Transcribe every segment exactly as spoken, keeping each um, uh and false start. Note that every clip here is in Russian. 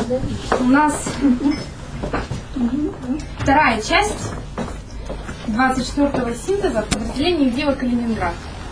У нас вторая часть двадцать четвёртого синтеза в подразделении Дева Калининград.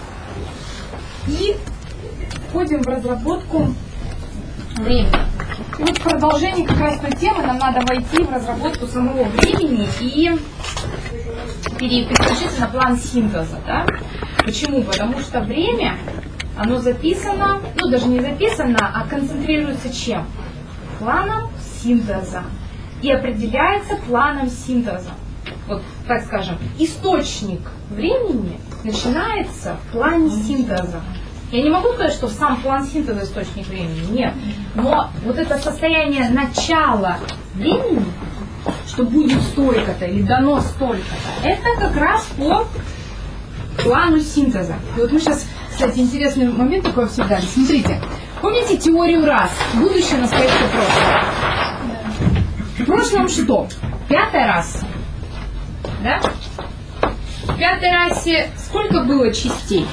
И входим в разработку времени. И вот в продолжении как раз той темы нам надо войти в разработку самого времени и переключиться на план синтеза. Да? Почему? Потому что время, оно записано, ну даже не записано, а концентрируется чем? Планом синтеза. И определяется планом синтеза. Вот, так скажем, источник времени начинается в плане синтеза. Я не могу сказать, что сам план синтеза источник времени, нет. Но вот это состояние начала времени, что будет столько-то или дано столько-то, это как раз по плану синтеза. И вот мы сейчас, кстати, интересный момент такой обсуждали. Смотрите, помните теорию раз? Будущее, настоящее, прошлое. В прошлом что? Пятая раса. Да? В пятой расе сколько было частей?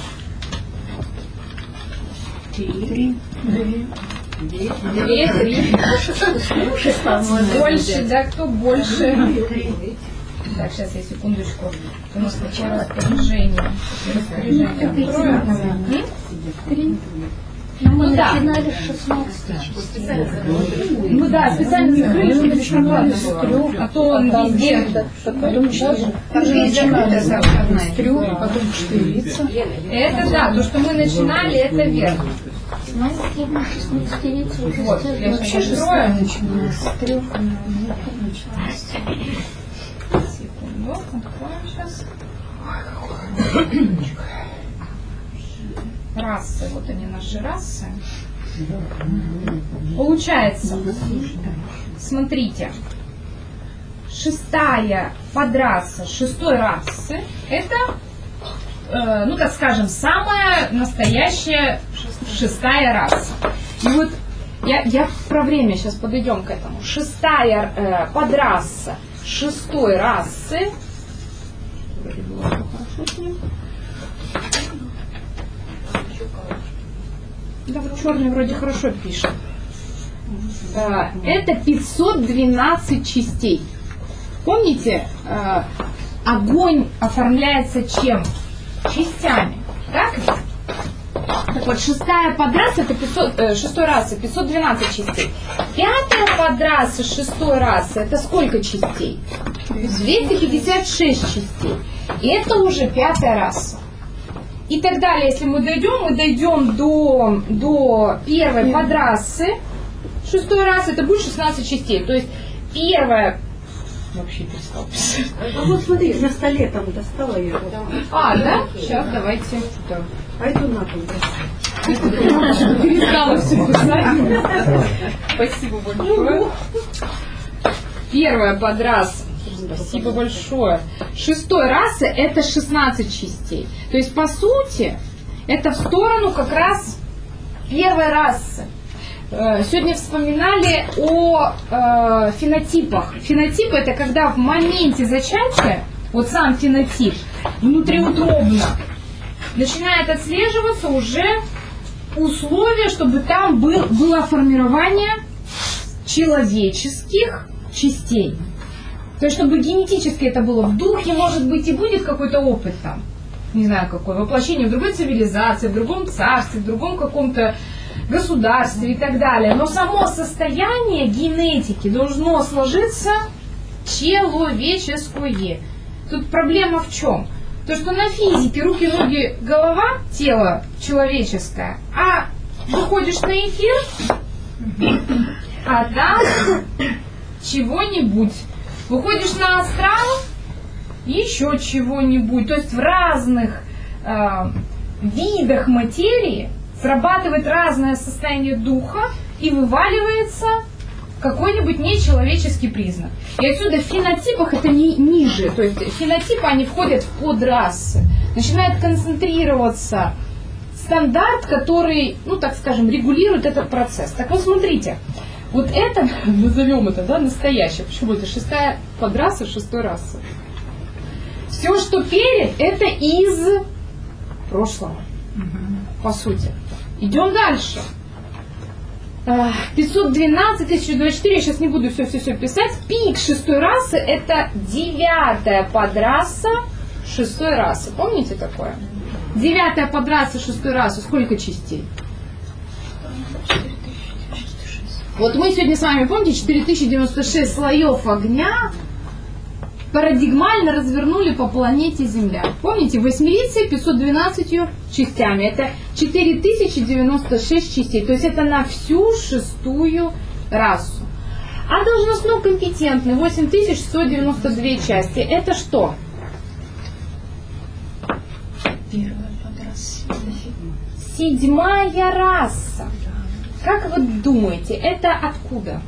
Три. Две. Две, три. Больше, да, кто больше? Так, сейчас я секундочку. У нас сначала распоряжение. Распоряжение. Три. Мы начинали с шестнадцати. Ну да, специально закрыли, чтобы бесплатно было. А то он везде. Потом четыре. С трех, потом четырица. Это да, то, что мы начинали, это верно. Вот, я вообще шестое начинаю. С трех началось. Секунду, откроем сейчас. Расы, вот они наши расы. Получается, смотрите, шестая подраса шестой расы, это, э, ну так скажем, самая настоящая шестая раса. И вот я, я про время сейчас подойдем к этому. Шестая э, подраса шестой расы. Да, вот черный вроде хорошо пишет. Это пятьсот двенадцать частей. Помните, огонь оформляется чем? Частями. Так? Так вот, шестая подраса, это пятьсот, э, шестой расы, пятьсот двенадцать частей. Пятая подраса шестой расы, это сколько частей? двести пятьдесят шесть частей. И это уже пятая раса. И так далее, если мы дойдем, мы дойдем до, до первой подрасы шестой расы, это будет шестнадцать частей. То есть первая... Вообще перестал писать. А вот смотри, на столе там достала я. А, да? Сейчас давайте. Да. А это на пол. Перестала все писать. Спасибо большое. Первая подраса. Спасибо большое. Шестой расы это шестнадцать частей. То есть, по сути, это в сторону как раз первой расы. Сегодня вспоминали о э, фенотипах. Фенотип это когда в моменте зачатия, вот сам фенотип, внутриутробно, начинает отслеживаться уже условия, чтобы там был, было формирование человеческих частей. То есть, чтобы генетически это было в духе, может быть, и будет какой-то опыт там, не знаю какой, воплощение в другой цивилизации, в другом царстве, в другом каком-то государстве и так далее. Но само состояние генетики должно сложиться человеческое. Тут проблема в чем? То, что на физике руки, ноги, голова, тело человеческое, а выходишь на эфир, а там чего-нибудь. Выходишь на астрал, еще чего-нибудь. То есть в разных э, видах материи срабатывает разное состояние духа и вываливается какой-нибудь нечеловеческий признак. И отсюда в фенотипах это не, ниже. То есть фенотипы, они входят в подрасы. Начинает концентрироваться стандарт, который, ну так скажем, регулирует этот процесс. Так вот смотрите. Вот это, назовем это, да, настоящее. Почему это шестая подраса шестой расы? Все, что перед, это из прошлого, угу. По сути. Идем дальше. пятьсот двенадцать, тысяча двадцать четыре, я сейчас не буду все-все-все писать. Пик шестой расы — это девятая подраса шестой расы. Помните такое? Девятая подраса шестой расы. Сколько частей? Вот мы сегодня с вами, помните, четыре тысячи девяносто шесть слоев огня парадигмально развернули по планете Земля. Помните, восьмерицей пятьсот двенадцатью частями. Это четыре тысячи девяносто шесть частей. То есть это на всю шестую расу. А должностно компетентный восемь тысяч сто девяносто две части. Это что? Первая подраса. Седьмая раса. Как вы думаете, это откуда?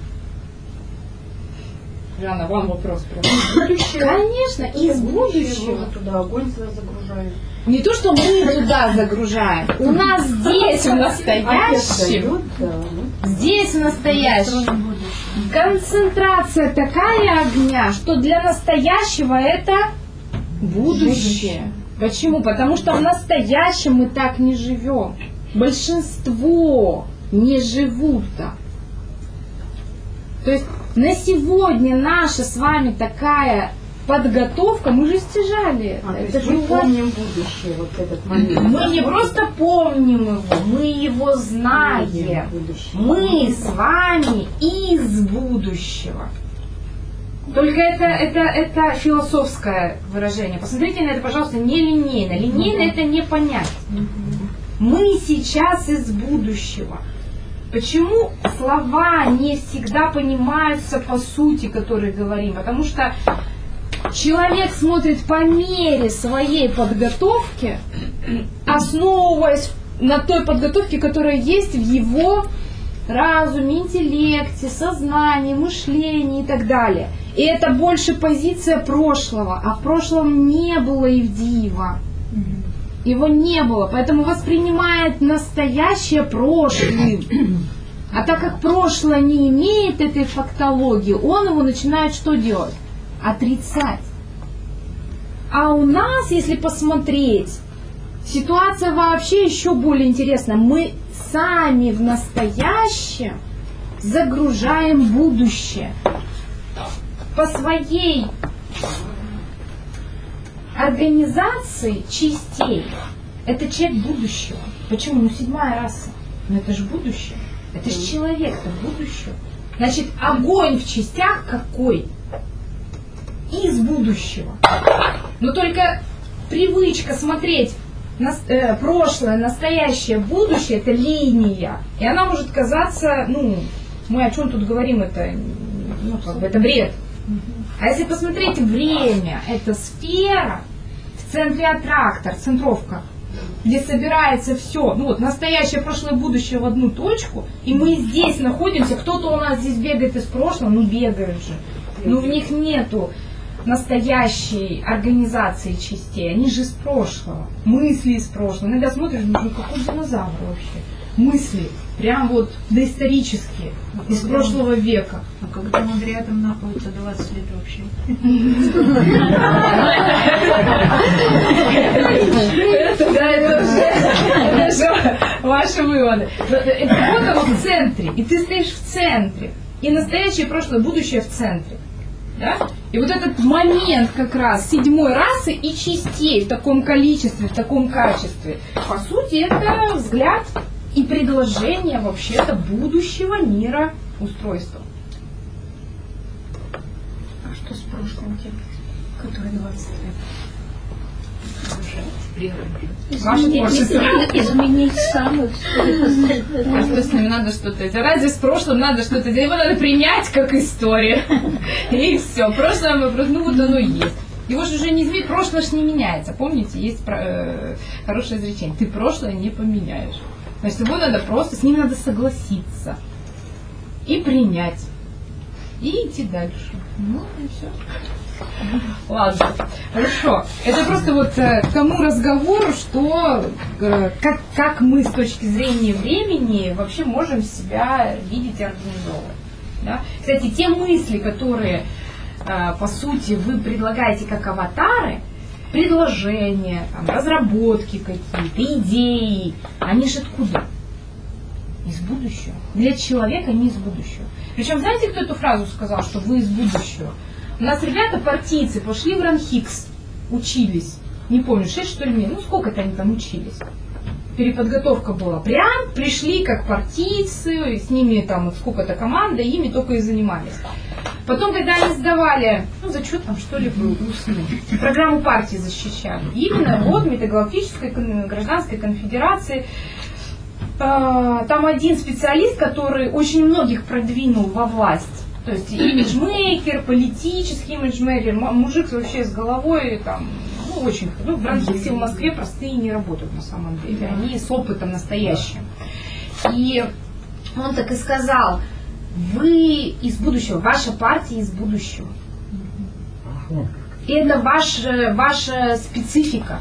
Жанна, вам вопрос. Конечно, из будущего. Туда огонь загружаем. Не то, что мы туда загружаем. У нас здесь, в настоящем, здесь, в настоящем, концентрация такая огня, что для настоящего это будущее. Почему? Потому что в настоящем мы так не живем. Большинство не живут так. То есть на сегодня наша с вами такая подготовка, мы же стяжали это. А, это то есть же мы помним будущее, вот этот момент. Мы не просто помним его, мы его знаем. Мы с вами из будущего. Только это, это, это философское выражение. Посмотрите на это, пожалуйста, не линейно. Линейно это не понять. Мы сейчас из будущего. Почему слова не всегда понимаются по сути, которые говорим? Потому что человек смотрит по мере своей подготовки, основываясь на той подготовке, которая есть в его разуме, интеллекте, сознании, мышлении и так далее. И это больше позиция прошлого, а в прошлом не было Ивдиева. Его не было, поэтому воспринимает настоящее прошлым. А так как прошлое не имеет этой фактологии, он его начинает что делать? Отрицать. А у нас, если посмотреть, ситуация вообще еще более интересная. Мы сами в настоящем загружаем будущее. По своей организации частей это человек будущего. Почему? Ну, седьмая раса. Ну, это же будущее. Это же человек-то будущего. Значит, огонь в частях какой? Из будущего. Но только привычка смотреть на, э, прошлое, настоящее, будущее, это линия. И она может казаться, ну, мы о чем тут говорим, это, ну, как бы, это бред. А если посмотреть время, это сфера, в центре аттрактор, центровка, где собирается все, ну вот, настоящее, прошлое, будущее в одну точку, и мы здесь находимся, кто-то у нас здесь бегает из прошлого, ну бегают же, но в них нету настоящей организации частей, они же из прошлого, мысли из прошлого. Иногда смотришь, ну какой динозавр вообще? Мысли, прям вот доисторические, а из когда, прошлого века. А когда он рядом находится двадцать лет вообще? Да, это уже ваши выводы. Вот оно в центре, и ты стоишь в центре. И настоящее, прошлое, будущее в центре. Да? И вот этот момент как раз седьмой расы и частей в таком количестве, в таком качестве, по сути, это взгляд и предложение вообще-то будущего мира устройства. А что с прошлым тем, который двадцать лет? Ваше творчество. Изменить самых. А что с ними надо что-то делать? Разве с прошлым надо что-то делать? Его надо принять как историю. И все. Прошлое вопрос, ну вот оно есть. Его же уже не изменить, прошлое же не меняется. Помните, есть э, хорошее изречение. Ты прошлое не поменяешь. Значит, его надо просто, с ним надо согласиться. И принять. И идти дальше. Ну и все. Ладно, хорошо. Это просто вот э, к тому разговору, что э, как, как мы с точки зрения времени вообще можем себя видеть и организовывать. Да? Кстати, те мысли, которые э, по сути вы предлагаете как аватары, предложения, там, разработки какие-то, идеи, они же откуда? из будущего. Для человека не из будущего. Причем, знаете, кто эту фразу сказал, что вы из будущего? У нас ребята партийцы пошли в РАНХИКС, учились. Не помню, шесть что ли, ну сколько-то они там учились. Переподготовка была. Прям пришли как партийцы, с ними там вот сколько-то команда, ими только и занимались. Потом, когда они сдавали, ну зачет там что ли был, устный, программу партии защищали. Именно вот Метагалактической гражданской конфедерации. Там один специалист, который очень многих продвинул во власть. То есть имиджмейкер, политический имиджмейкер, мужик вообще с головой там, ну, очень, ну, в РАНХИКСе в Москве простые не работают на самом деле, они с опытом настоящим. И он так и сказал: вы из будущего, ваша партия из будущего. И это ваша, ваша специфика.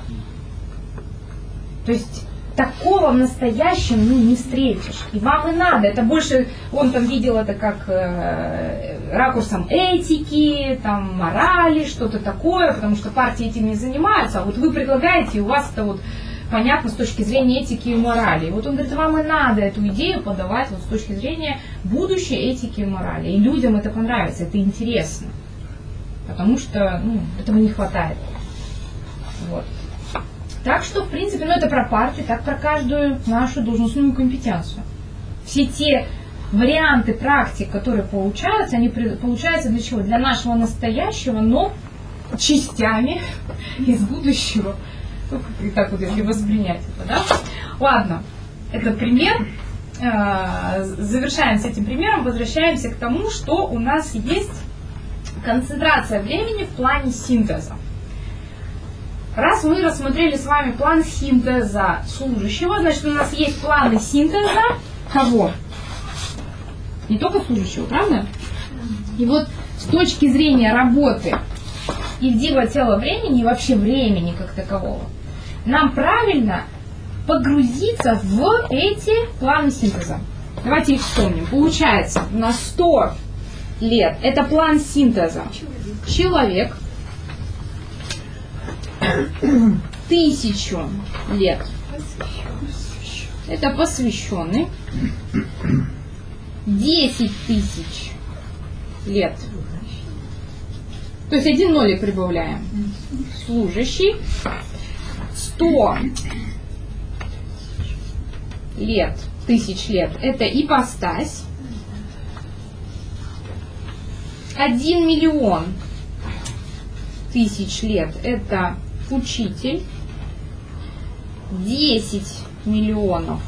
То есть такого в настоящем ну, не встретишь. И вам и надо. Это больше, он там видел это как э, ракурсом этики, там, морали, что-то такое, потому что партии этим не занимаются. А вот вы предлагаете, и у вас это вот понятно с точки зрения этики и морали. И вот он говорит, вам и надо эту идею подавать вот с точки зрения будущей этики и морали. И людям это понравится, это интересно. Потому что ну, этого не хватает. Вот. Так что, в принципе, ну это про партию, так про каждую нашу должностную компетенцию. Все те варианты практик, которые получаются, они получаются для чего? Для нашего настоящего, но частями из будущего. И так вот, если воспринять это, да? Ладно, это пример. Завершаем с этим примером, возвращаемся к тому, что у нас есть концентрация времени в плане синтеза. Раз мы рассмотрели с вами план синтеза служащего, значит, у нас есть планы синтеза кого? Не только служащего, правда? И вот с точки зрения работы индиго тела времени и вообще времени как такового, нам правильно погрузиться в эти планы синтеза. Давайте их вспомним. Получается, на сто лет это план синтеза человек. Тысячу лет это посвященный. Десять тысяч лет, то есть один нолик прибавляем, служащий. Сто лет, тысяч лет это ипостась. Один миллион тысяч лет это учитель. Десять миллионов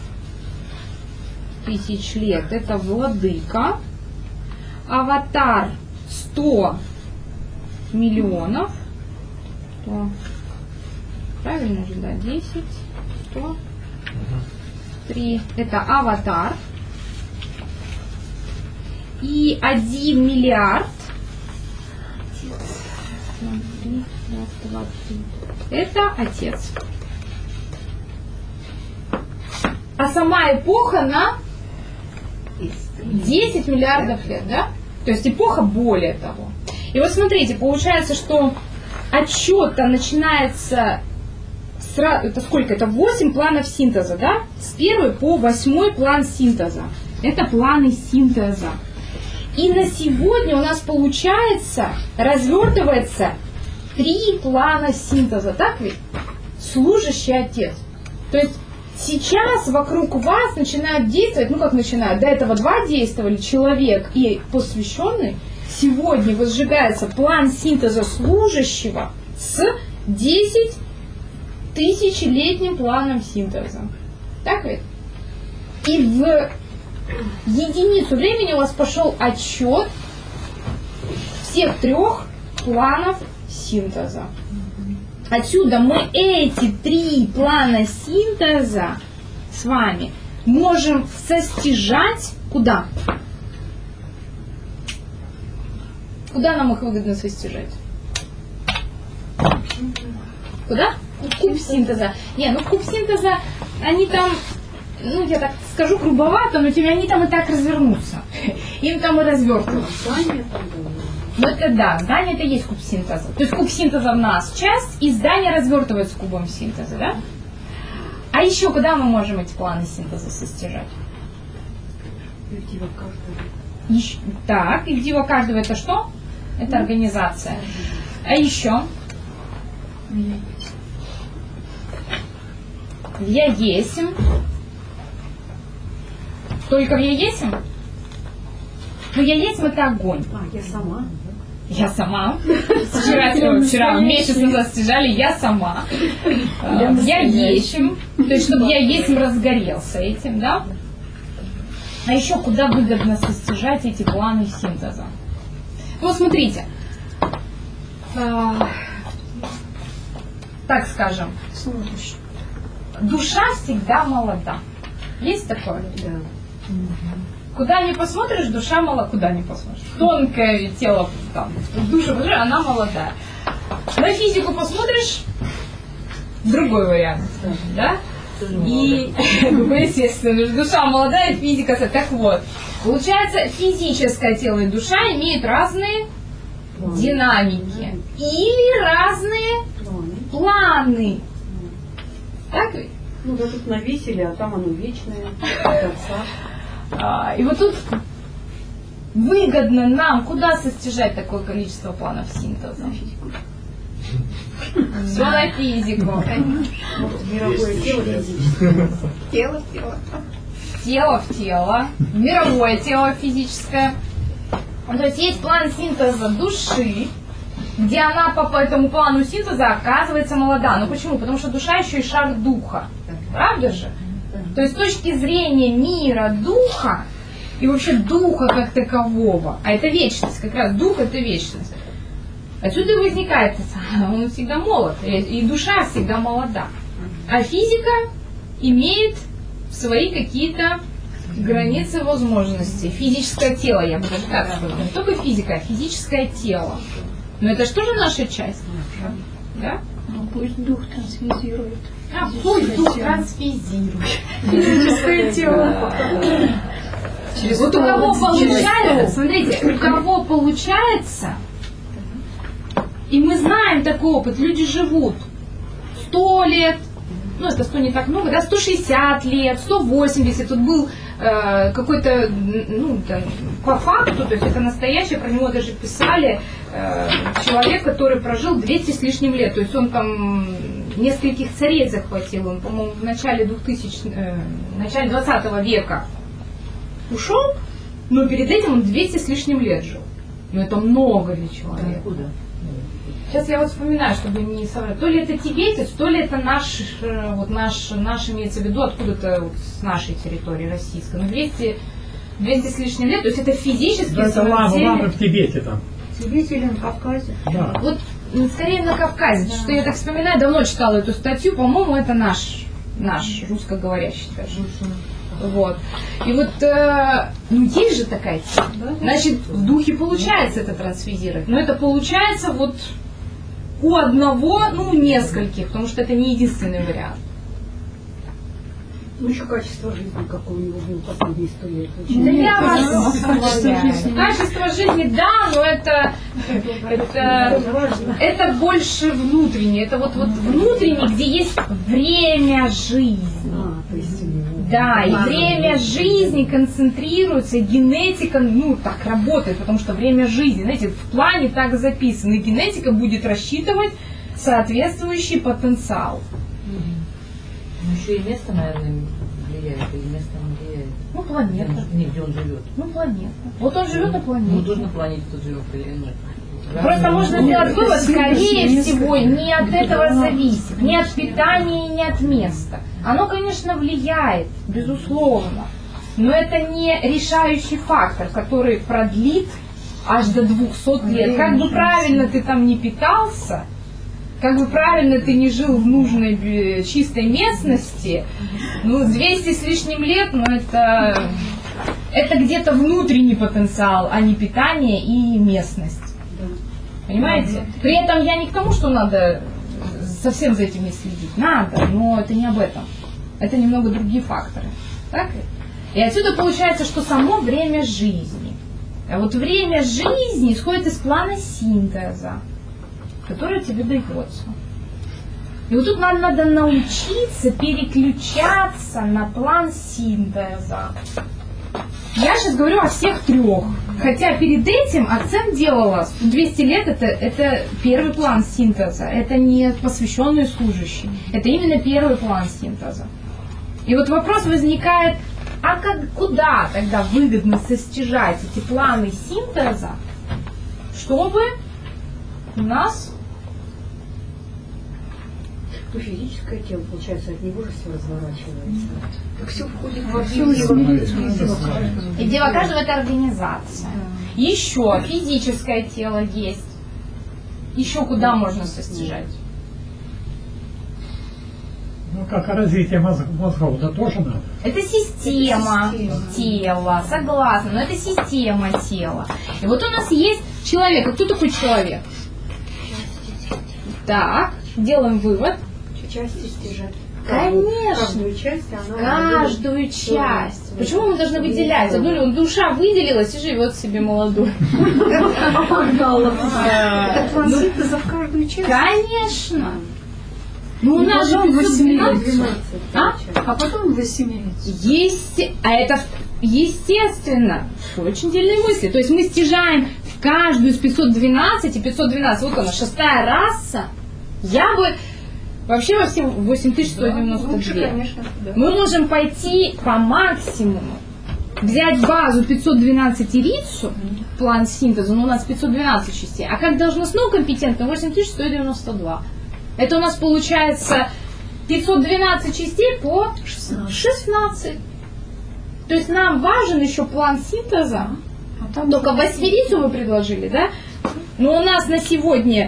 тысяч лет это владыка. Аватар сто миллионов. сто. Правильно же, да? десять, сто, три. Это аватар. И один миллиард. Это отец. А сама эпоха на десять миллиардов лет, да? То есть эпоха более того. И вот смотрите, получается, что отсчет-то начинается с, это сколько? Это восемь планов синтеза, да? С первой по восьмой план синтеза. Это планы синтеза. И на сегодня у нас получается, развертывается три плана синтеза, так ведь? Служащий отец. То есть сейчас вокруг вас начинают действовать, ну как начинают, до этого два действовали, человек и посвященный. Сегодня возжигается план синтеза служащего с десять тысячелетним планом синтеза. Так ведь? И в единицу времени у вас пошел отсчет всех трех планов синтеза. Отсюда мы эти три плана синтеза с вами можем состяжать куда? Куда нам их выгодно состяжать? Куда? Куб синтеза. Не, ну куб синтеза, они там, ну я так скажу грубовато, но тебе они там и так развернутся. Им там и развертываются. Ну это да, здание это и есть куб синтеза. То есть куб синтеза в нас часть, и здание развертывается кубом синтеза, да? А еще куда мы можем эти планы синтеза состяжать? И в диво каждого. Еще, так, и в диво каждого это что? Это организация. А еще? В я есим. Только в я есим? Ну, я есим это огонь. А, я сама. Я сама. Вчера, вчера месяц назад стяжали, я сама. Я есим. То есть, чтобы я есим разгорелся этим, да? А еще куда выгодно состяжать эти планы синтеза? Вот смотрите. Так скажем. Душа всегда молода. Есть такое? Да. Куда ни посмотришь, душа молода. Куда ни посмотришь. Тонкое тело, там, душа, она молодая. На физику посмотришь, другой вариант. Да? И, ну, естественно, душа молодая, физика. Так вот, получается, физическое тело и душа имеют разные планы. Динамики. Или разные планы. планы. Так ведь? Ну, да, тут навесили, а там оно вечное, до конца. А, и вот тут выгодно нам куда состяжать такое количество планов синтеза? Все на физику. Мировое тело физическое. Тело в тело. Тело в тело. Мировое тело физическое. То есть есть план синтеза души, где она по этому плану синтеза оказывается молода. Но почему? Потому что душа еще и шар духа. Правда же? То есть с точки зрения мира духа и вообще духа как такового, а это вечность, как раз дух это вечность. Отсюда возникает, он всегда молод, и душа всегда молода. А физика имеет свои какие-то границы возможностей. Физическое тело, я бы даже так сказала. Не только физика, а физическое тело. Но это же тоже наша часть. Да? Ну, пусть дух трансфизирует. А, пусть дух трансфизирует. Физическое тело. Вот у кого получается, смотрите, у кого получается, и мы знаем такой опыт, люди живут сто лет, ну это сто не так много, да, сто шестьдесят лет, сто восемьдесят, тут был э, какой-то, ну, да, по факту, то есть это настоящее, про него даже писали, э, человек, который прожил двести с лишним лет, то есть он там нескольких царей захватил, он, по-моему, в начале двухтысячных, э, в начале двадцатого века ушел, но перед этим он двести с лишним лет жил. Ну это много для человека. Откуда? Сейчас я вот вспоминаю, чтобы не соврать. То ли это тибетец, то ли это наш, вот наш, наш имеется в виду откуда-то вот с нашей территории российской. Ну двести, двести с лишним лет, то есть это физически... Да, это лава, лава в Тибете там. В Тибете или на Кавказе? Да. Вот скорее на Кавказе. Да. Что я так вспоминаю, давно читала эту статью, по-моему, это наш, наш русскоговорящий даже. Вот. И вот, э, ну есть же такая тема. Да? Значит, в духе получается это трансфизировать. Но это получается вот у одного, ну, нескольких, потому что это не единственный вариант. Ну, еще качество жизни, как у него было последние сто лет. Да я вас умоляю. Качество жизни, да, но это, это, это больше внутреннее. Это вот, вот внутреннее, где есть время жизни. А, то есть... Да, и время жизни концентрируется, и генетика, ну, так работает, потому что время жизни, знаете, в плане так записано, и генетика будет рассчитывать соответствующий потенциал. Ну, еще и место, наверное, влияет, или место не влияет. Ну, планета. Не, где он живет. Ну, планета. Вот он живет на планете. Ну, тоже на планете тут живет или нет. Просто можно сделать вывод, скорее всего, не от этого зависит, не от питания и не от места. Оно, конечно, влияет, безусловно, но это не решающий фактор, который продлит аж до двухсот лет. Как бы правильно ты там не питался, как бы правильно ты не жил в нужной чистой местности, ну, двести с лишним лет, ну, это, это где-то внутренний потенциал, а не питание и местность. Понимаете? При этом я не к тому, что надо совсем за этим не следить. Надо, но это не об этом. Это немного другие факторы. Так? И отсюда получается, что само время жизни. А вот время жизни исходит из плана синтеза, который тебе дается. И вот тут нам надо научиться переключаться на план синтеза. Я сейчас говорю о всех трех. Хотя перед этим акцент делала, двести лет это, это первый план синтеза, это не посвященные служащие, это именно первый план синтеза. И вот вопрос возникает, а как, куда тогда выгодно состяжать эти планы синтеза, чтобы у нас... Ну, физическое тело, получается, от него же все разворачивается. Так все входит во все дело. И дело каждого это организация. Еще физическое тело есть. Еще куда можно состяжать? Ну, как развитие мозг, мозгов, да тоже надо. Это система, Это система. тела, согласна, но это система тела. И вот у нас есть человек. А кто такой человек? Так, делаем вывод. Части стяжать. Конечно. Каждую часть, она... Каждую часть. Почему мы должны выделять? Одну ли душа выделилась и живет себе молодой. Это план синтеза в каждую часть. Конечно. Ну, у нас же потом пятьсот двенадцать. двенадцать. А? А потом восемерится. Есть, а это естественно. Очень дельные мысли. То есть мы стяжаем в каждую из пятьсот двенадцать, и пятьсот двенадцать, вот она, шестая раса. Я бы вообще во всем восемь тысяч сто девяносто две. Лучше, конечно, да. Мы можем пойти по максимуму, взять базу пятьсот двенадцать ирицу, план синтеза, но у нас пятьсот двенадцать частей, а как должностного компетентного восемь тысяч сто девяносто два. Это у нас получается пятьсот двенадцать частей по шестнадцать. То есть нам важен еще план синтеза. А там Только восьмерицу мы предложили, да? Но у нас на сегодня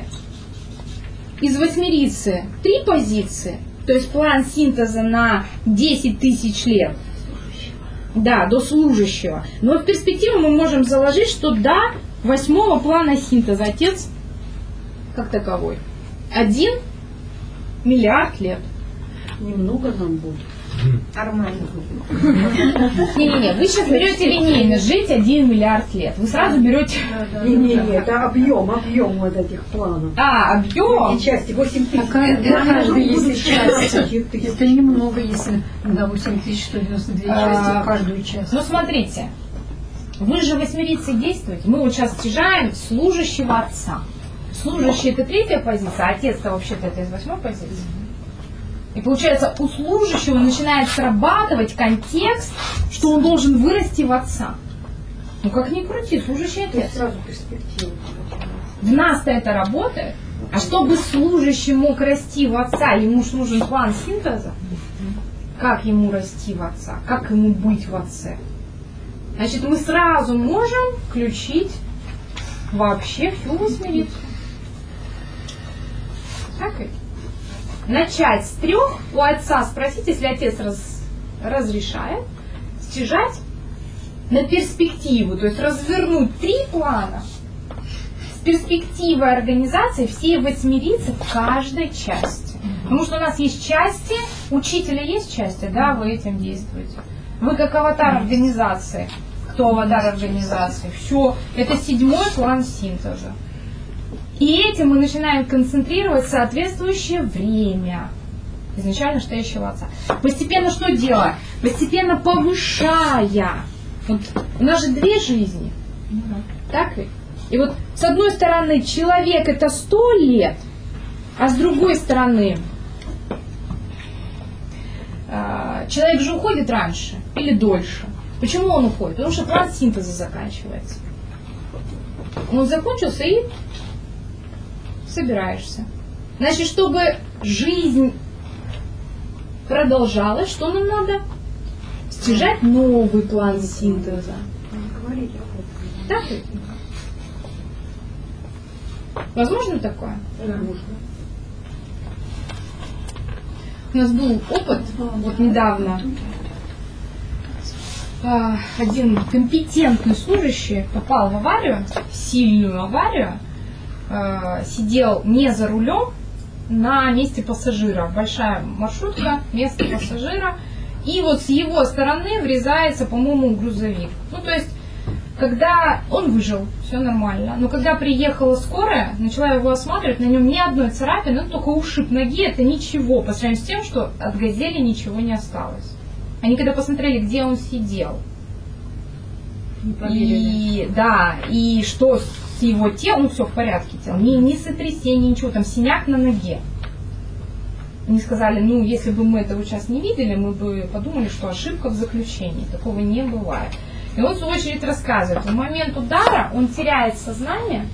из восьмерицы три позиции. То есть план синтеза на десять тысяч лет. Да, до служащего. Но в перспективу мы можем заложить, что до восьмого плана синтеза отец как таковой. Один миллиард лет. Немного нам будет. нормально. Не-не-не, вы сейчас берете линейно жить один миллиард лет. Вы сразу берете... Не-не-не, это объем, объем вот этих планов. А, объем. И части восемь тысяч. Для каждой есть часть. Это Это немного, если на восемь тысяч сто девяносто две части в каждую часть. Ну, смотрите. Вы же восьмерицы действуете. Мы вот сейчас стяжаем служащего отца. Служащий это третья позиция, а отец-то вообще-то это из восьмой позиции. И получается, у служащего начинает срабатывать контекст, что он должен вырасти в отца. Ну как ни крути, служащий отец. сразу перспектива. В нас-то это работает. А чтобы служащий мог расти в отца, ему же нужен план синтеза. Как ему расти в отца? Как ему быть в отце? Значит, мы сразу можем включить вообще всю восьмерицу. Так ведь? Начать с трех, у отца спросить, если отец раз, разрешает, стяжать на перспективу, то есть развернуть три плана с перспективой организации всей восьмерицы в каждой части. Потому что у нас есть части, учителя есть части, да, вы этим действуете. Вы как аватар организации. Кто аватар организации? Все, это седьмой план синтеза. И этим мы начинаем концентрировать соответствующее время изначально стоящего отца. Постепенно что делаем? Постепенно повышая. Вот у нас же две жизни. Так ведь? И вот с одной стороны человек это сто лет, а с другой стороны человек же уходит раньше или дольше. Почему он уходит? Потому что план синтеза заканчивается. Он закончился и собираешься. Значит, чтобы жизнь продолжалась, что нам надо? Стяжать новый план синтеза. Так ведь? Возможно такое? Возможно. У нас был опыт, вот недавно, один компетентный служащий попал в аварию, сильную аварию, сидел не за рулем, на месте пассажира. Большая маршрутка, место пассажира. И вот с его стороны врезается, по-моему, грузовик. Ну, то есть, когда он выжил, все нормально. Но когда приехала скорая, начала его осматривать, на нем ни одной царапины, ну, только ушиб ноги, это ничего, по сравнению с тем, что от «Газели» ничего не осталось. Они когда посмотрели, где он сидел, И да, и что с его телом, ну все в порядке телом, ни, ни сотрясение, ничего, там синяк на ноге. Они сказали, ну если бы мы этого сейчас не видели, мы бы подумали, что ошибка в заключении, такого не бывает. И он в свою очередь рассказывает, в момент удара он теряет сознание,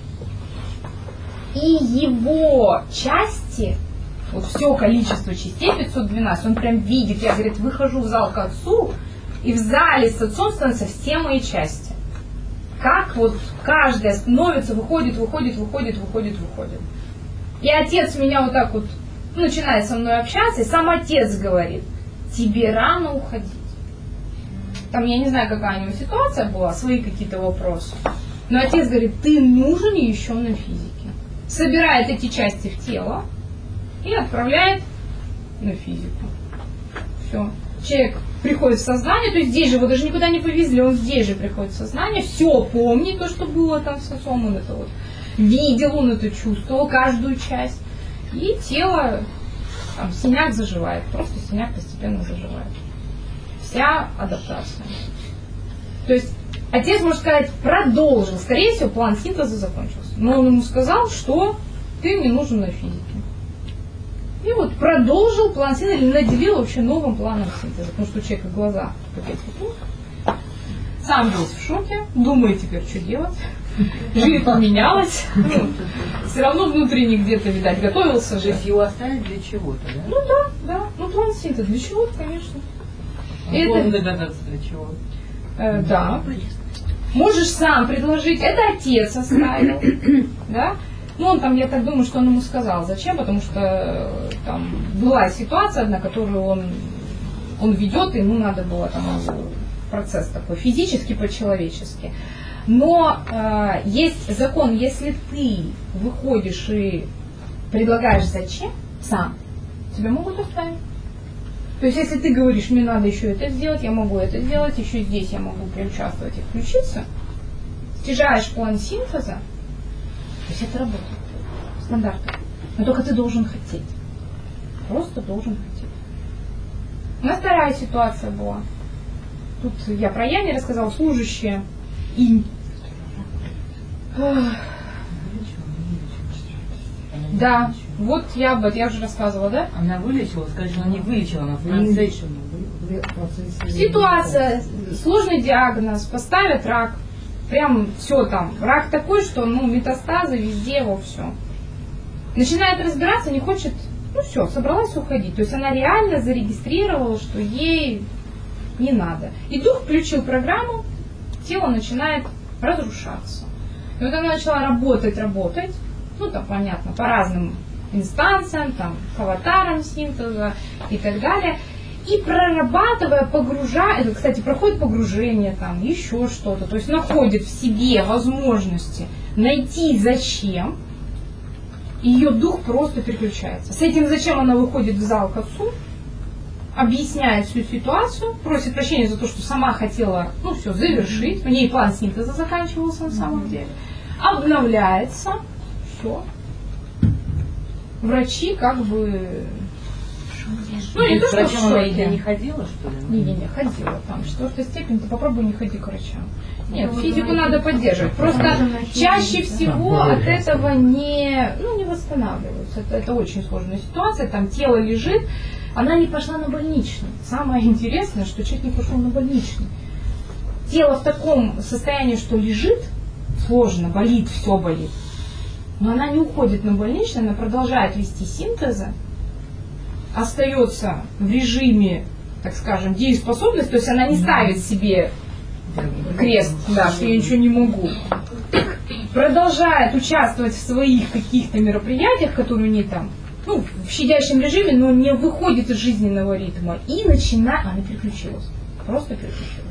и его части, вот все количество частей, пятьсот двенадцать, он прям видит, я, говорит, выхожу в зал к отцу, и в зале с отцом становятся все мои части. Как вот каждая становится, выходит, выходит, выходит, выходит, выходит. И отец меня вот так вот начинает со мной общаться, и сам отец говорит, тебе рано уходить. Там я не знаю, какая у него ситуация была, свои какие-то вопросы. Но отец говорит, ты нужен еще на физике. Собирает эти части в тело и отправляет на физику. Все. Человек приходит в сознание, то есть здесь же его даже никуда не повезли, он здесь же приходит в сознание, все помнит, то, что было там с отцом, он это вот видел, он это чувствовал, каждую часть. И тело, там, синяк заживает, просто синяк постепенно заживает. Вся адаптация. То есть отец, можно сказать, продолжил, скорее всего, план синтеза закончился. Но он ему сказал, что ты мне нужен на физике. И вот продолжил план синтеза, или наделил вообще новым планом синтеза, потому что у человека глаза опять. Сам был в шоке, думает теперь, что делать. Жизнь поменялась. Ну, все равно внутренне где-то, видать, готовился же. То есть его оставить для чего-то, да? Ну да, да. Ну план синтеза для чего-то, конечно. А Это... можно догадаться для чего? Э, да. Можешь сам предложить. Это отец оставил. Да? Ну, он там, я так думаю, что он ему сказал. Зачем? Потому что э, там была ситуация одна, которую он, он ведет, и ему надо было там процесс такой физически, по-человечески. Но э, есть закон, если ты выходишь и предлагаешь зачем, сам, тебя могут оставить. То есть, если ты говоришь, мне надо еще это сделать, я могу это сделать, еще здесь я могу приучаствовать и включиться, снижаешь план синтеза, то есть это работает. Стандарты. Но только ты должен хотеть. Просто должен хотеть. У нас вторая ситуация была. Тут я про Яне рассказала, служащие. И... Да, вот я об этом, я уже рассказывала, да? Она вылечила, скажи, она не вылечила, она в процессе. Ситуация, сложный диагноз, поставят рак, прям все там, рак такой, что ну метастазы везде, во все. Начинает разбираться, не хочет, ну все, собралась уходить. То есть она реально зарегистрировала, что ей не надо. И дух включил программу, тело начинает разрушаться. И вот она начала работать, работать, ну там понятно, по разным инстанциям, там, к аватарам синтеза и так далее. И прорабатывая, погружая, это, кстати, проходит погружение, там, еще что-то, то есть находит в себе возможности найти зачем, ее дух просто переключается. С этим зачем она выходит в зал к отцу, объясняет всю ситуацию, просит прощения за то, что сама хотела, ну все, завершить, у нее план синтеза заканчивался на самом деле, обновляется, все. Врачи как бы... Ну, не то, что в шоке. Не ходила, что ли? Не-не-не, ходила там. Четвертая степень, ты попробуй не ходи к врачам. Нет, физику надо поддерживать. Просто чаще всего от этого не, ну, не восстанавливаются. Это, это очень сложная ситуация. Там тело лежит, она не пошла на больничный. Самое интересное, что человек не пошел на больничный. Тело в таком состоянии, что лежит, сложно, болит, все болит. Но она не уходит на больничный, она продолжает вести синтезы, остается в режиме, так скажем, дееспособности, то есть она не ставит себе крест, да, что я ничего не могу. Продолжает участвовать в своих каких-то мероприятиях, которые у нее там, ну, в щадящем режиме, но не выходит из жизненного ритма. И начинает, она переключилась, просто переключилась.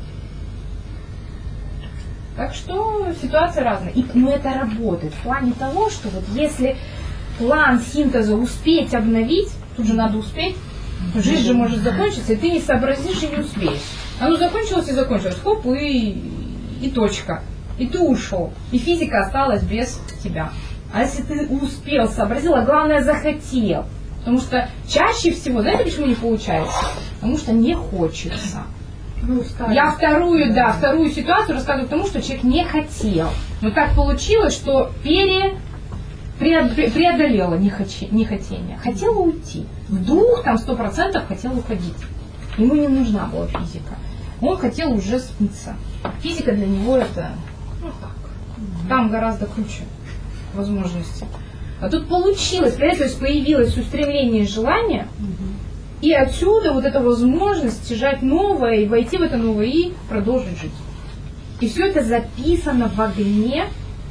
Так что ситуация разная. И, но это работает в плане того, что вот если план синтеза успеть обновить, тут же надо успеть, жизнь же может закончиться, и ты не сообразишь и не успеешь. Оно закончилось и закончилось, хоп, и, и точка. И ты ушел. И физика осталась без тебя. А если ты успел, сообразил, а главное захотел. Потому что чаще всего, знаете, почему не получается? Потому что не хочется. Ну, Я вторую, да, вторую ситуацию рассказываю к тому, что человек не хотел. Но так получилось, что пере, преодолело нехотение. Хотела уйти. Вдруг там сто процентов хотел уходить. Ему не нужна была физика. Он хотел уже смыться. Физика для него это, ну так, там гораздо круче возможности. А тут получилось, то есть появилось устремление и желание, и отсюда вот эта возможность стяжать новое, и войти в это новое, и продолжить жить. И все это записано в огне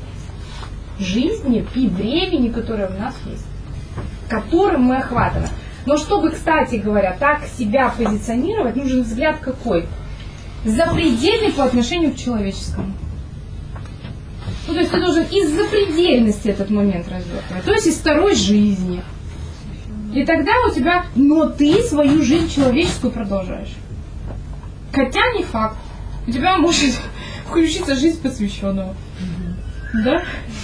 жизни и времени, которое у нас есть, которым мы охватываем. Но чтобы, кстати говоря, так себя позиционировать, нужен взгляд какой? Запредельный по отношению к человеческому. Ну, то есть ты должен из запредельности этот момент развертывать, то есть из второй жизни. И тогда у тебя, но ты свою жизнь человеческую продолжаешь. Хотя не факт. У тебя может включиться жизнь посвященного. Да?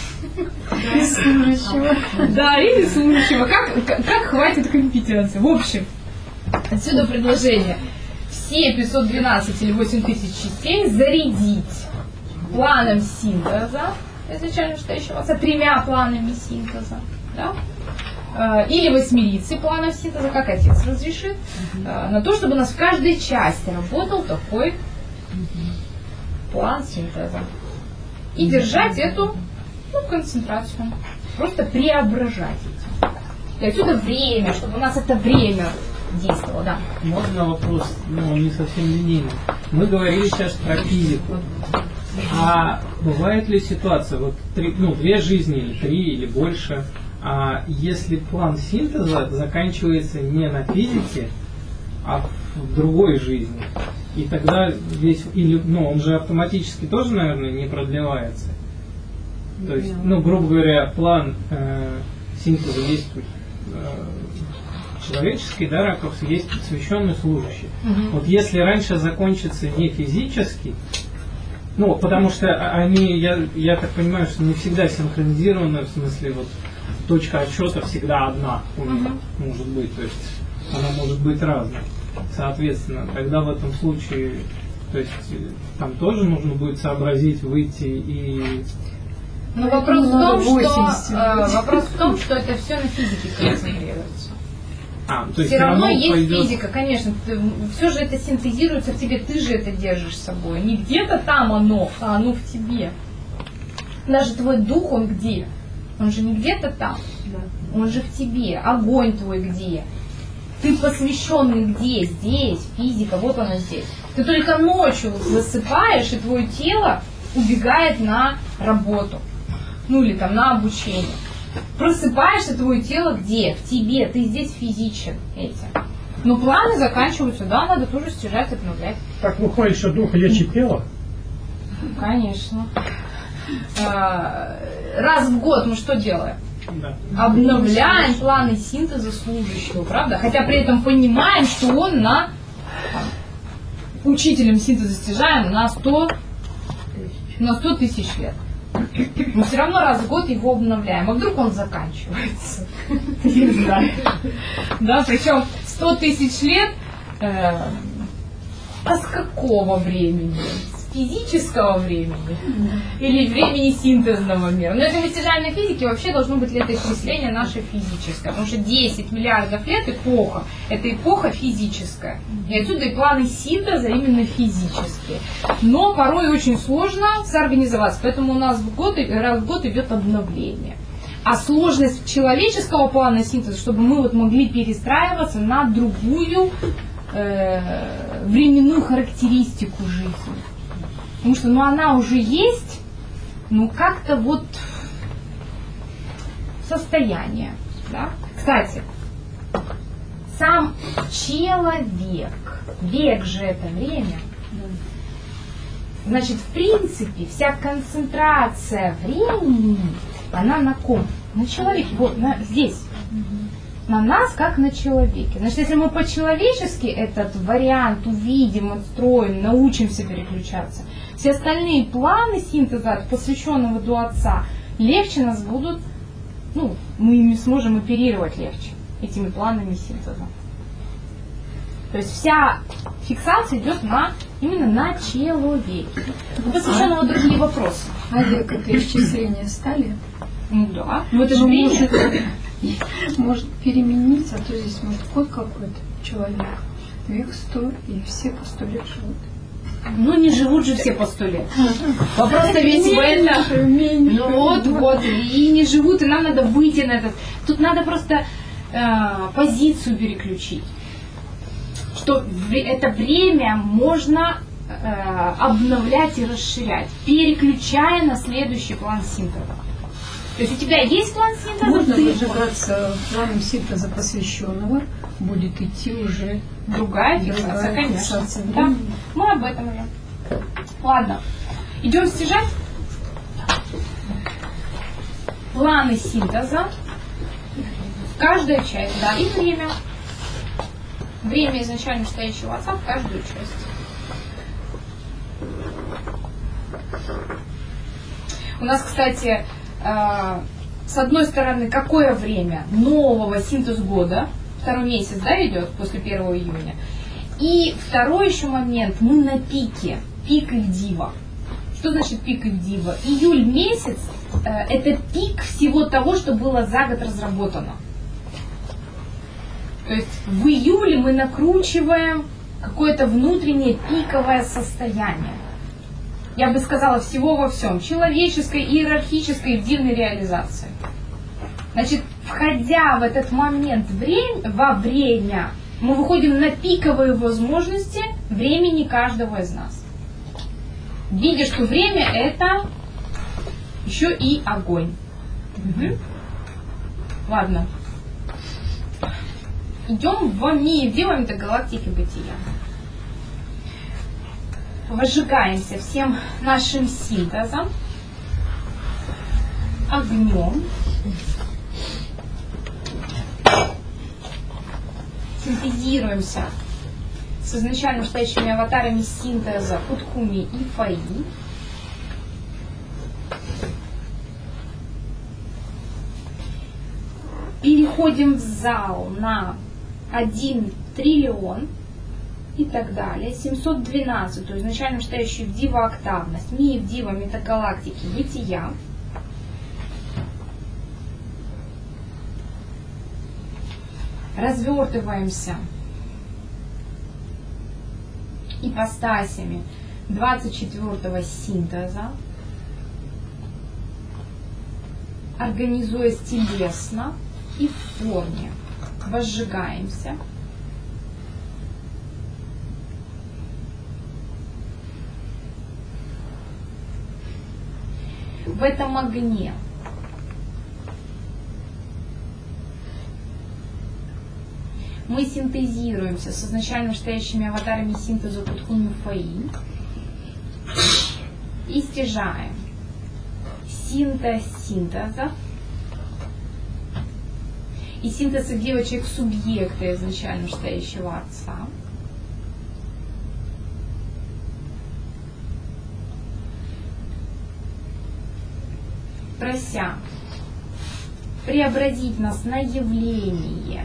Из служащего. Да, или служащего. Как, как, как хватит компетенции? В общем, отсюда предложение. Все пятьсот двенадцать или восемь тысяч частей зарядить планом синтеза, изначально считающего, с тремя планами синтеза. Да? Или восьмерицей планов синтеза, как отец разрешит, uh-huh. на то, чтобы у нас в каждой части работал такой uh-huh. план синтеза. И uh-huh. держать эту ну, концентрацию. Просто преображать этим. И отсюда время, чтобы у нас это время действовало. Да. Можно вопрос, ну, он не совсем линейный. Мы говорили сейчас про физику. А бывает ли ситуация, вот три, ну, две жизни, или три, или больше, а если план синтеза заканчивается не на физике, а в другой жизни, и тогда весь, или, ну, он же автоматически тоже, наверное, не продлевается. То есть, ну, грубо говоря, план э, синтеза есть э, человеческий, да, ракурс, есть посвященный служащий. Угу. Вот если раньше закончится не физически, ну, потому что они, я, я так понимаю, что не всегда синхронизированы, в смысле, вот, точка отсчета всегда одна у них uh-huh. может быть, то есть она может быть разной. Соответственно, тогда в этом случае, то есть там тоже нужно будет сообразить, выйти и... Но вопрос в том, что, э, вопрос в том, что это все на физике концентрируется. А, то есть все равно есть пойдет... физика, конечно, ты, все же это синтезируется в тебе, ты же это держишь с собой. Не где-то там оно, а оно в тебе. Даже твой дух, он где? Он же не где-то там, да. Он же в тебе. Огонь твой где? Ты посвященный где? Здесь, физика, вот она здесь. Ты только ночью засыпаешь, и твое тело убегает на работу. Ну или там на обучение. Просыпаешься, твое тело где? В тебе, ты здесь физичен этим. Но планы заканчиваются, да, надо тоже стяжать, обновлять. Так выходит, что дух лечит тело? Конечно. Раз в год мы что делаем? Да. Обновляем планы синтеза служащего, правда? Хотя при этом понимаем, что он на учителем синтеза стяжаем на сто, на сто тысяч лет. Но все равно раз в год его обновляем. А вдруг он заканчивается? Не знаю. Да, причем сто тысяч лет. Э, а с какого времени? С физического времени? Или времени синтезного мира? Но если мы стяжаем на физике, вообще должно быть летоисчисление наше физическое. Потому что десять миллиардов лет эпоха. Это эпоха физическая. И отсюда и планы синтеза именно физические. Но порой очень сложно соорганизоваться. Поэтому у нас в год, раз в год идет обновление. А сложность человеческого плана синтеза, чтобы мы вот могли перестраиваться на другую э, временную характеристику жизни. Потому что ну, она уже есть, ну как-то вот состояние. Да? Кстати, сам человек, век же это время, значит, в принципе, вся концентрация времени, она на ком? На человеке, вот на, здесь. На нас, как на человеке. Значит, если мы по-человечески этот вариант увидим, отстроим, научимся переключаться, все остальные планы синтеза от посвященного до отца легче нас будут, ну, мы ими сможем оперировать легче, этими планами синтеза. То есть вся фиксация идет на Именно на человеке. Посвященного другие вопросы. А век это исчисления стали? Ну да. Ну это же Ну, время. может, может перемениться, а то здесь может код какой-то человек. Век сто, и все по сто лет живут. Ну не живут же все по сто лет. Вопрос-то ведь в этом. Ну вот, вот. И не живут, и нам надо выйти на этот. Тут надо просто э, позицию переключить. Что это время можно э, обновлять и расширять, переключая на следующий план синтеза. То есть у тебя есть план синтеза? Можно ты выжигаться планом синтеза посвященного, будет идти уже другая фиксация, другая конечно. фиксация Да. времени. Мы об этом же. Ладно. Идем стяжать. Планы синтеза. Каждая часть, да, и время. Время изначально стоящего отца в каждую часть. У нас, кстати, э, с одной стороны, какое время нового синтез года, второй месяц, да, идет после первого июня. И второй еще момент, мы на пике, пик Ивдива. Что значит пик Ивдива? Июль месяц э, это пик всего того, что было за год разработано. То есть в июле мы накручиваем какое-то внутреннее пиковое состояние. Я бы сказала, всего во всем. Человеческой, иерархической, дивной реализации. Значит, входя в этот момент время, во время, мы выходим на пиковые возможности времени каждого из нас. Видя, что время это еще и огонь. Угу. Ладно. Идем в МИ, делаем до галактики бытия. Возжигаемся всем нашим синтезом, огнем. Синтезируемся с изначально стоящими аватарами синтеза Утхуми и Фаи. Переходим в зал на один триллион и так далее. семьсот двенадцать, то есть изначально стоящую дива-октавность, ми-дива метагалактики бытия. Развертываемся ипостасями двадцать четвёртого синтеза, организуясь телесно и в форме. Возжигаемся. В этом огне мы синтезируемся с изначально стоящими аватарами синтеза Утхуми Фаи и стяжаем синтез синтеза и синтез девочек субъекта изначально стоящего отца. Прося преобразить нас на явление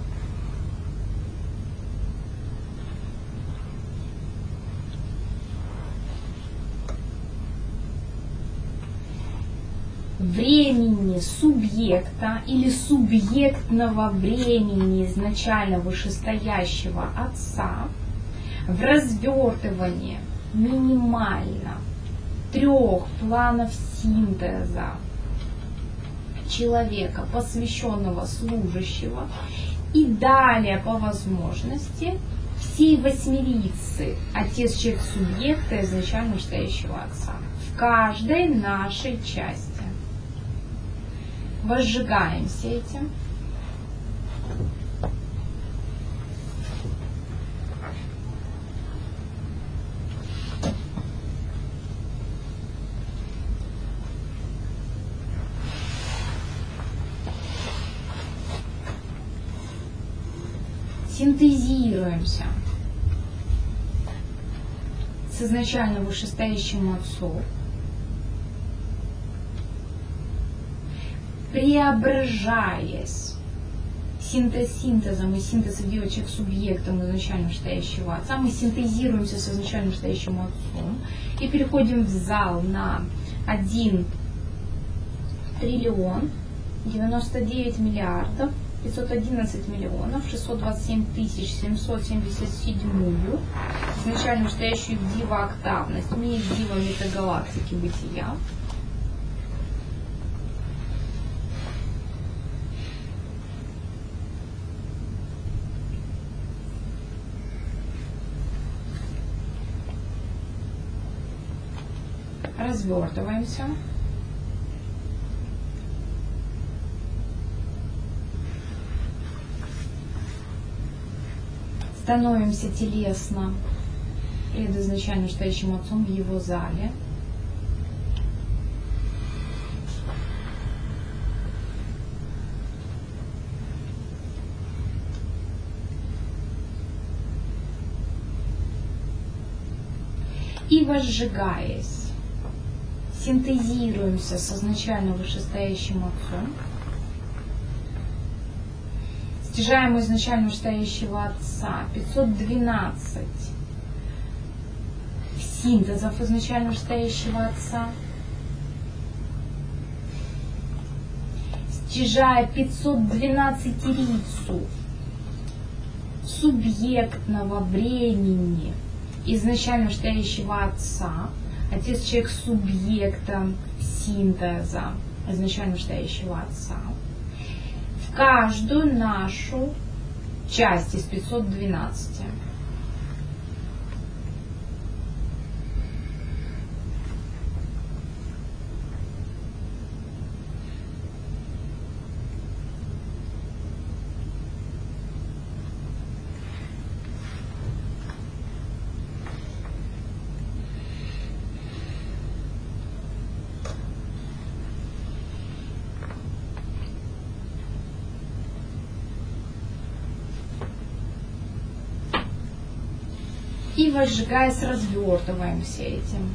времени субъекта или субъектного времени изначально вышестоящего отца в развертывании минимально трех планов синтеза человека, посвященного служащего, и далее по возможности всей восьмерицы, отец, человек, субъекта, изначально стоящего отца, в каждой нашей части. Возжигаемся этим. Синтезируемся с изначально вышестоящим отцом, преображаясь синтез синтезом и синтез девочек субъектом изначально вышестоящего отца. Мы синтезируемся с изначально вышестоящим отцом и переходим в зал на один триллион девяносто девять миллиардов пятьсот одиннадцать миллионов шестьсот двадцать семь тысяч семьсот семьдесят седьмую изначально вышестоящую дива-октавность, ми-дива метагалактики бытия. Развертываемся. Становимся телесно пред изначально вышестоящим отцом в его зале. И возжигаясь, синтезируемся с изначально вышестоящим отцом, стяжаем изначально вышестоящего отца пятьсот двенадцать синтезов изначально вышестоящего отца, стяжая пятьсот двенадцатирицу субъектного времени изначально вышестоящего отца, отец человек субъектом синтеза изначально вышестоящего отца, в каждую нашу часть из пятисот двенадцати. И возжигаясь, развертываемся этим.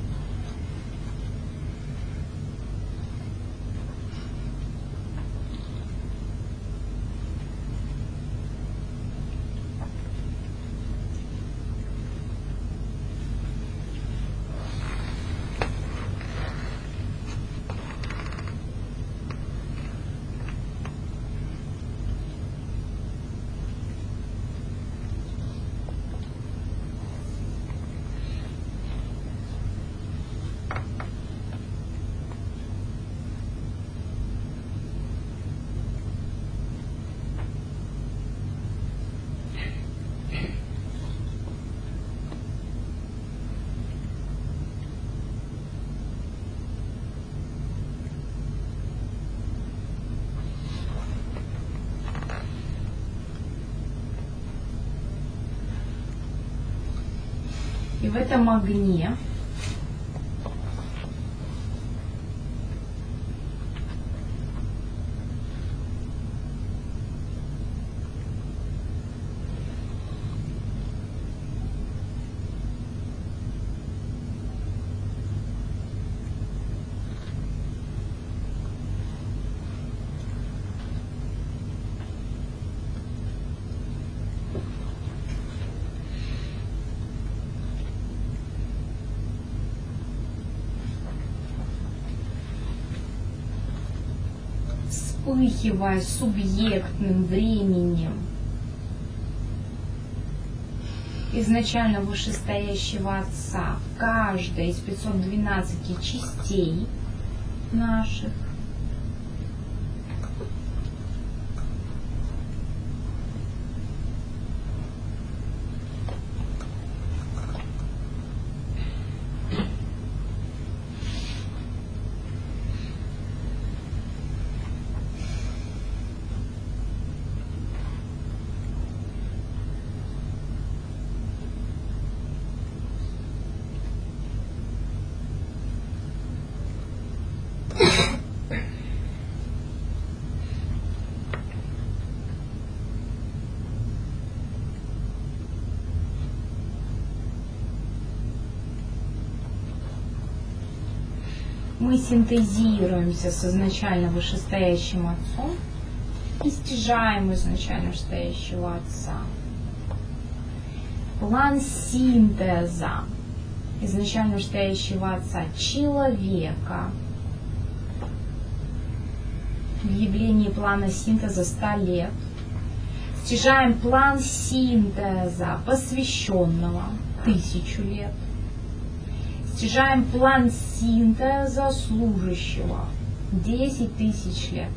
И в этом огне вспыхивая субъектным временем изначально вышестоящего отца в каждой из пятисот двенадцати частей наших, мы синтезируемся с изначально вышестоящим отцом и стяжаем изначально стоящего Отца. План синтеза изначально стоящего Отца человека. В явлении плана синтеза ста лет. Стяжаем план синтеза посвященного тысячу лет. Стяжаем план синтеза служащего десять тысяч лет.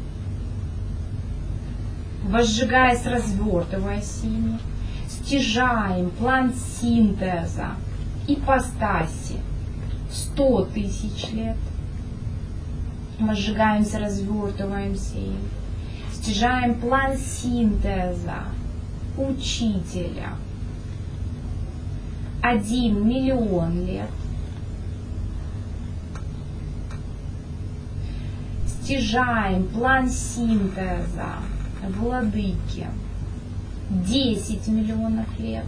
Возжигаясь, развертываясь ими, стяжаем план синтеза ипостаси сто тысяч лет. Возжигаемся, развертываемся им. Стяжаем план синтеза учителя один миллион лет. Стяжаем план синтеза владыки десять миллионов лет.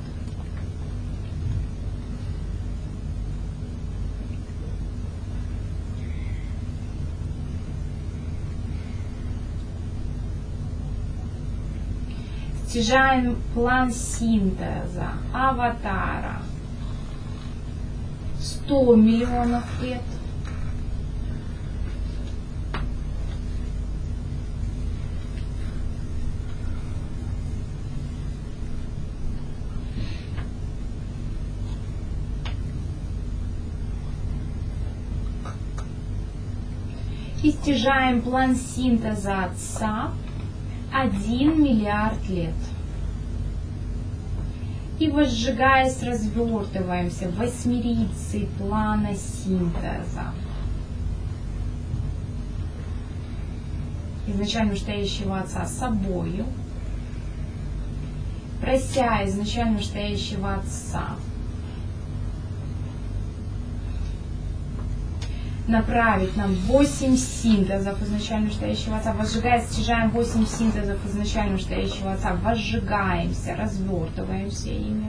Стяжаем план синтеза аватара сто миллионов лет. И стяжаем план синтеза Отца один миллиард лет. И возжигаясь, развертываемся в восьмерицей плана синтеза изначально стоящего Отца собою, прося изначально стоящего Отца направить нам восемь синтезов изначально стоящего Отца, возжигая, стяжаем восемь синтезов изначально стоящего Отца, возжигаемся, развертываемся ими.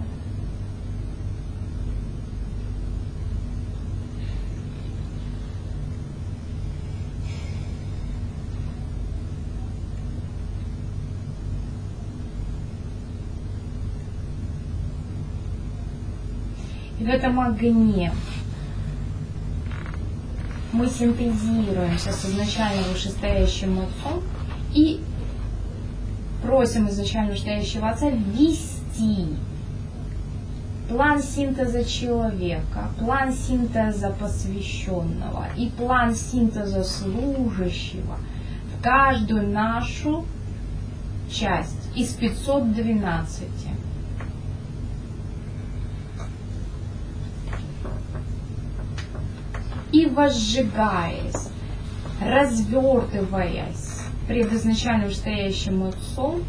И в этом огне мы синтезируемся с изначально вышестоящим Отцом и просим изначально вышестоящего Отца ввести план синтеза человека, план синтеза посвященного и план синтеза служащего в каждую нашу часть из пятисот двенадцати. И возжигаясь, развертываясь пред изначально вышестоящим Отцом,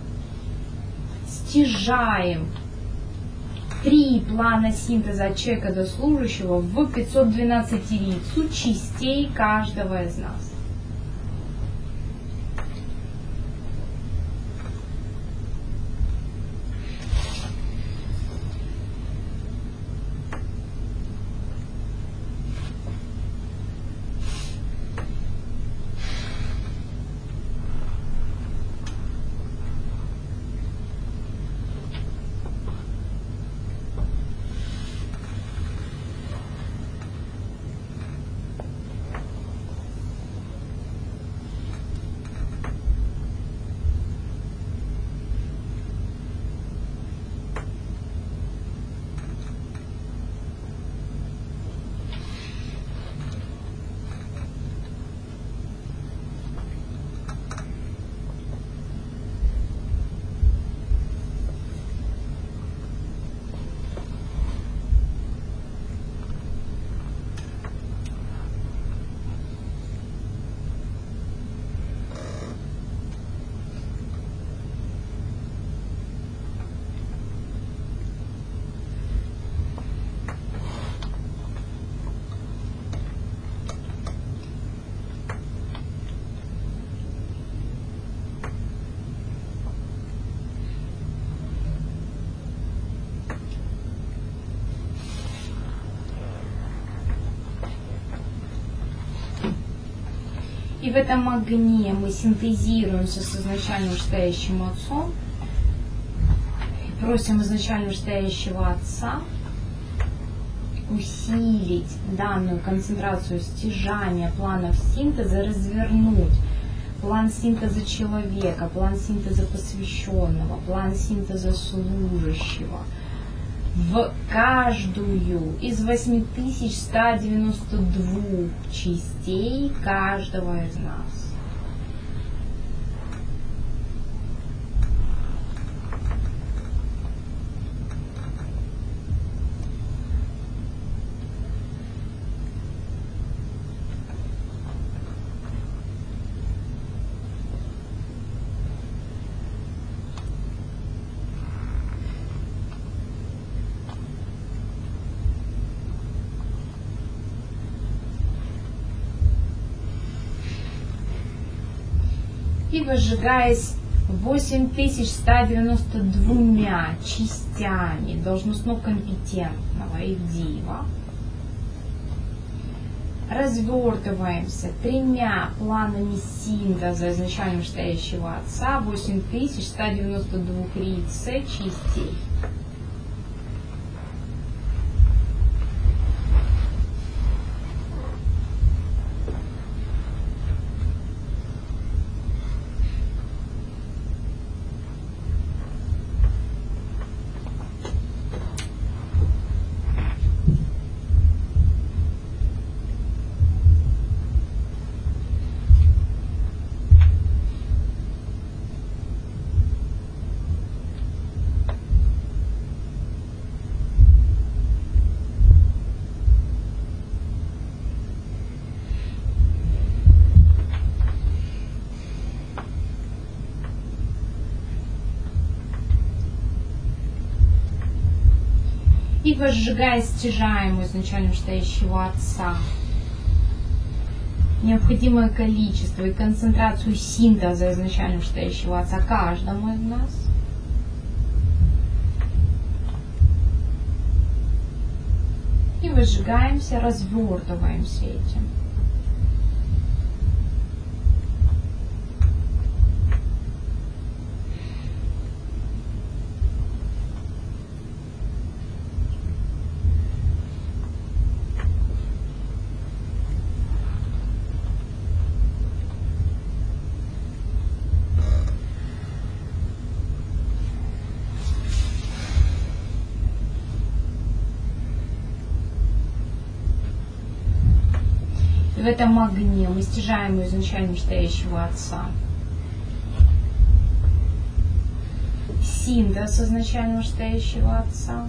стяжаем три плана синтеза от человека до служащего в пятьсот двенадцатирицу частей каждого из нас. в этом огне мы синтезируемся с изначально вышестоящим Отцом, просим изначально вышестоящего Отца усилить данную концентрацию стяжания планов синтеза, развернуть план синтеза человека, план синтеза посвященного, план синтеза служащего в каждую из восемь тысяч ста девяноста двух частей каждого из нас. И возжигаясь восемь тысяч ста девяноста двумя частями должностно компетентного Ивдиева, развертываемся тремя планами синтеза изначально вышестоящего Отца, восемь тысяч ста девяносто два рице частей. И возжигая стяжаемую изначально вышестоящего Отца необходимое количество и концентрацию синтеза изначально вышестоящего Отца каждому из нас, и возжигаемся, развертываемся этим. В этом огне мы стяжаем изначально вышестоящего Отца. Синтез изначально вышестоящего Отца.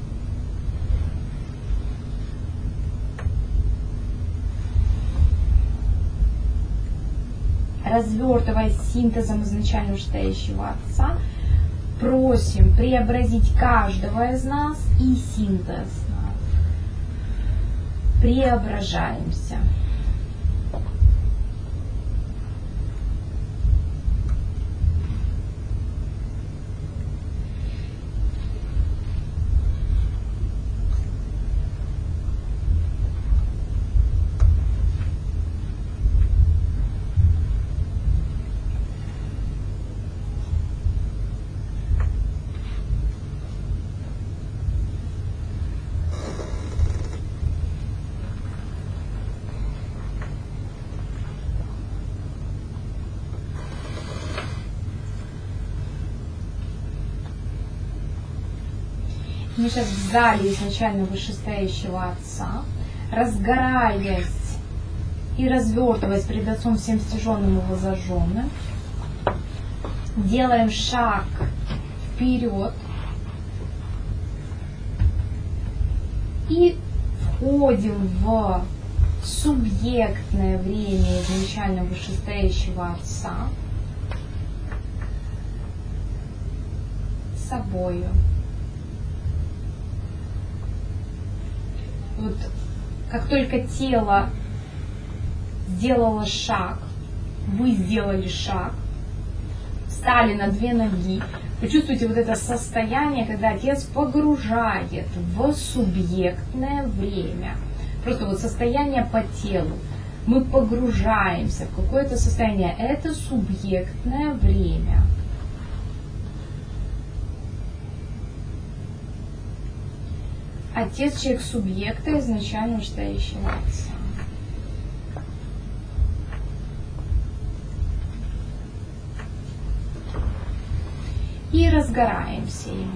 Развертываясь синтезом изначально вышестоящего Отца, просим преобразить каждого из нас и синтез. Преображаемся. Мы сейчас в зале изначально вышестоящего Отца, разгораясь и развертываясь пред Отцом всем стяженным и возожженным, делаем шаг вперед и входим в субъектное время изначально вышестоящего Отца с собою. Вот как только тело сделало шаг, вы сделали шаг, встали на две ноги, вы чувствуете вот это состояние, когда Отец погружает в субъектное время. Просто вот состояние по телу. мы погружаемся в какое-то состояние. Это субъектное время. Отец — человек субъекта, изначально вышестоящего отца. И разгораемся им.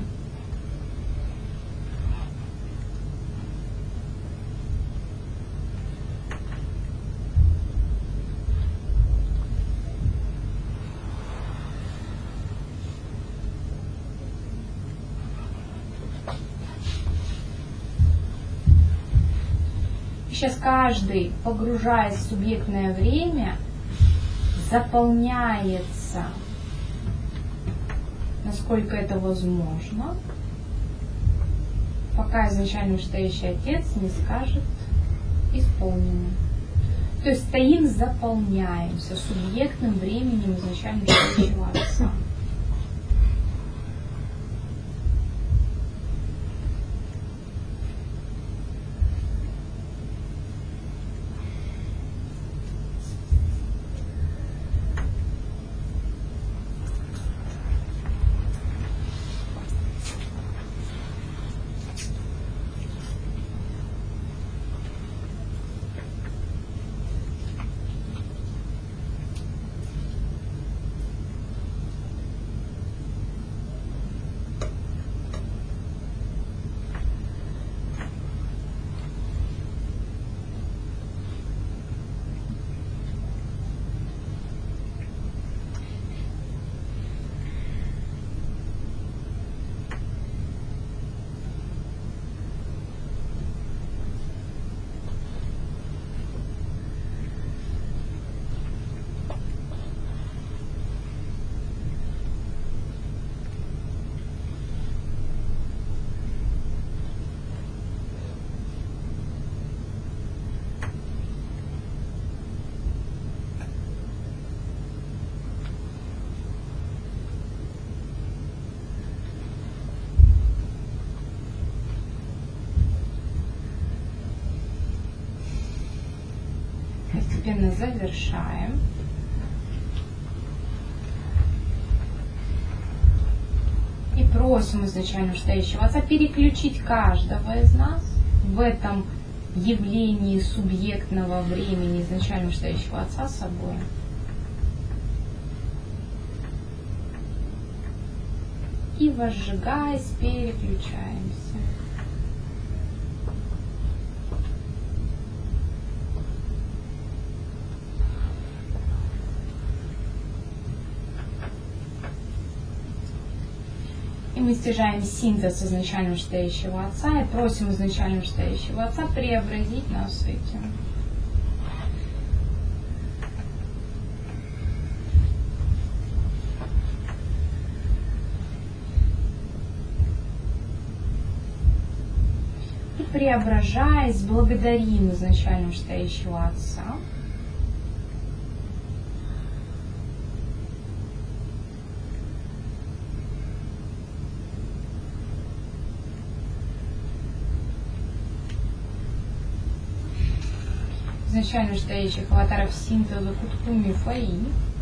Сейчас каждый, погружаясь в субъектное время, заполняется, насколько это возможно, пока изначально вышестоящий отец не скажет исполнено. То есть стоим, заполняемся субъектным временем изначально вышестоящего отца. Постепенно завершаем. И просим изначально вышестоящего отца переключить каждого из нас в этом явлении субъектного времени изначально вышестоящего отца с собой. И возжигаясь, переключаемся. И мы стяжаем синтез изначально вышестоящего отца и просим изначально вышестоящего отца преобразить нас этим. И преображаясь, благодарим изначально вышестоящего отца. Изначально вышестоящих аватаров синтеза Куткуми Фаи.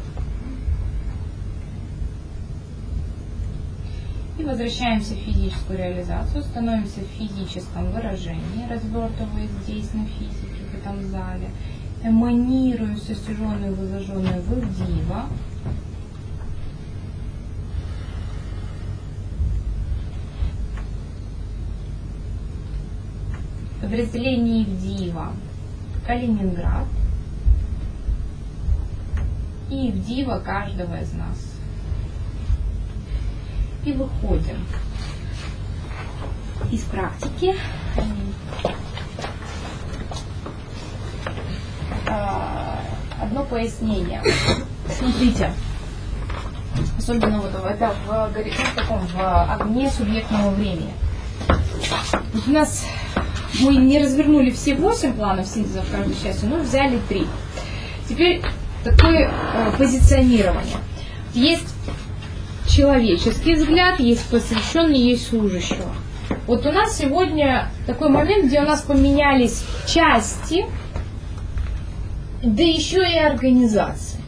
И возвращаемся в физическую реализацию, становимся в физическом выражении, развертываясь здесь на физике, в этом зале. Эманируем все стяженное и возложенное в Дива. Подразделение Ивдива Калининград и Ивдива каждого из нас. И выходим из практики. Одно пояснение. Смотрите, особенно вот это в, в, таком, в огне субъектного времени. Вот у нас мы не развернули все восемь планов синтеза в каждой части, но взяли три. Теперь такое э, позиционирование. Есть человеческий взгляд, есть посвященный, есть служащего. Вот у нас сегодня такой момент, где у нас поменялись части да еще и организации.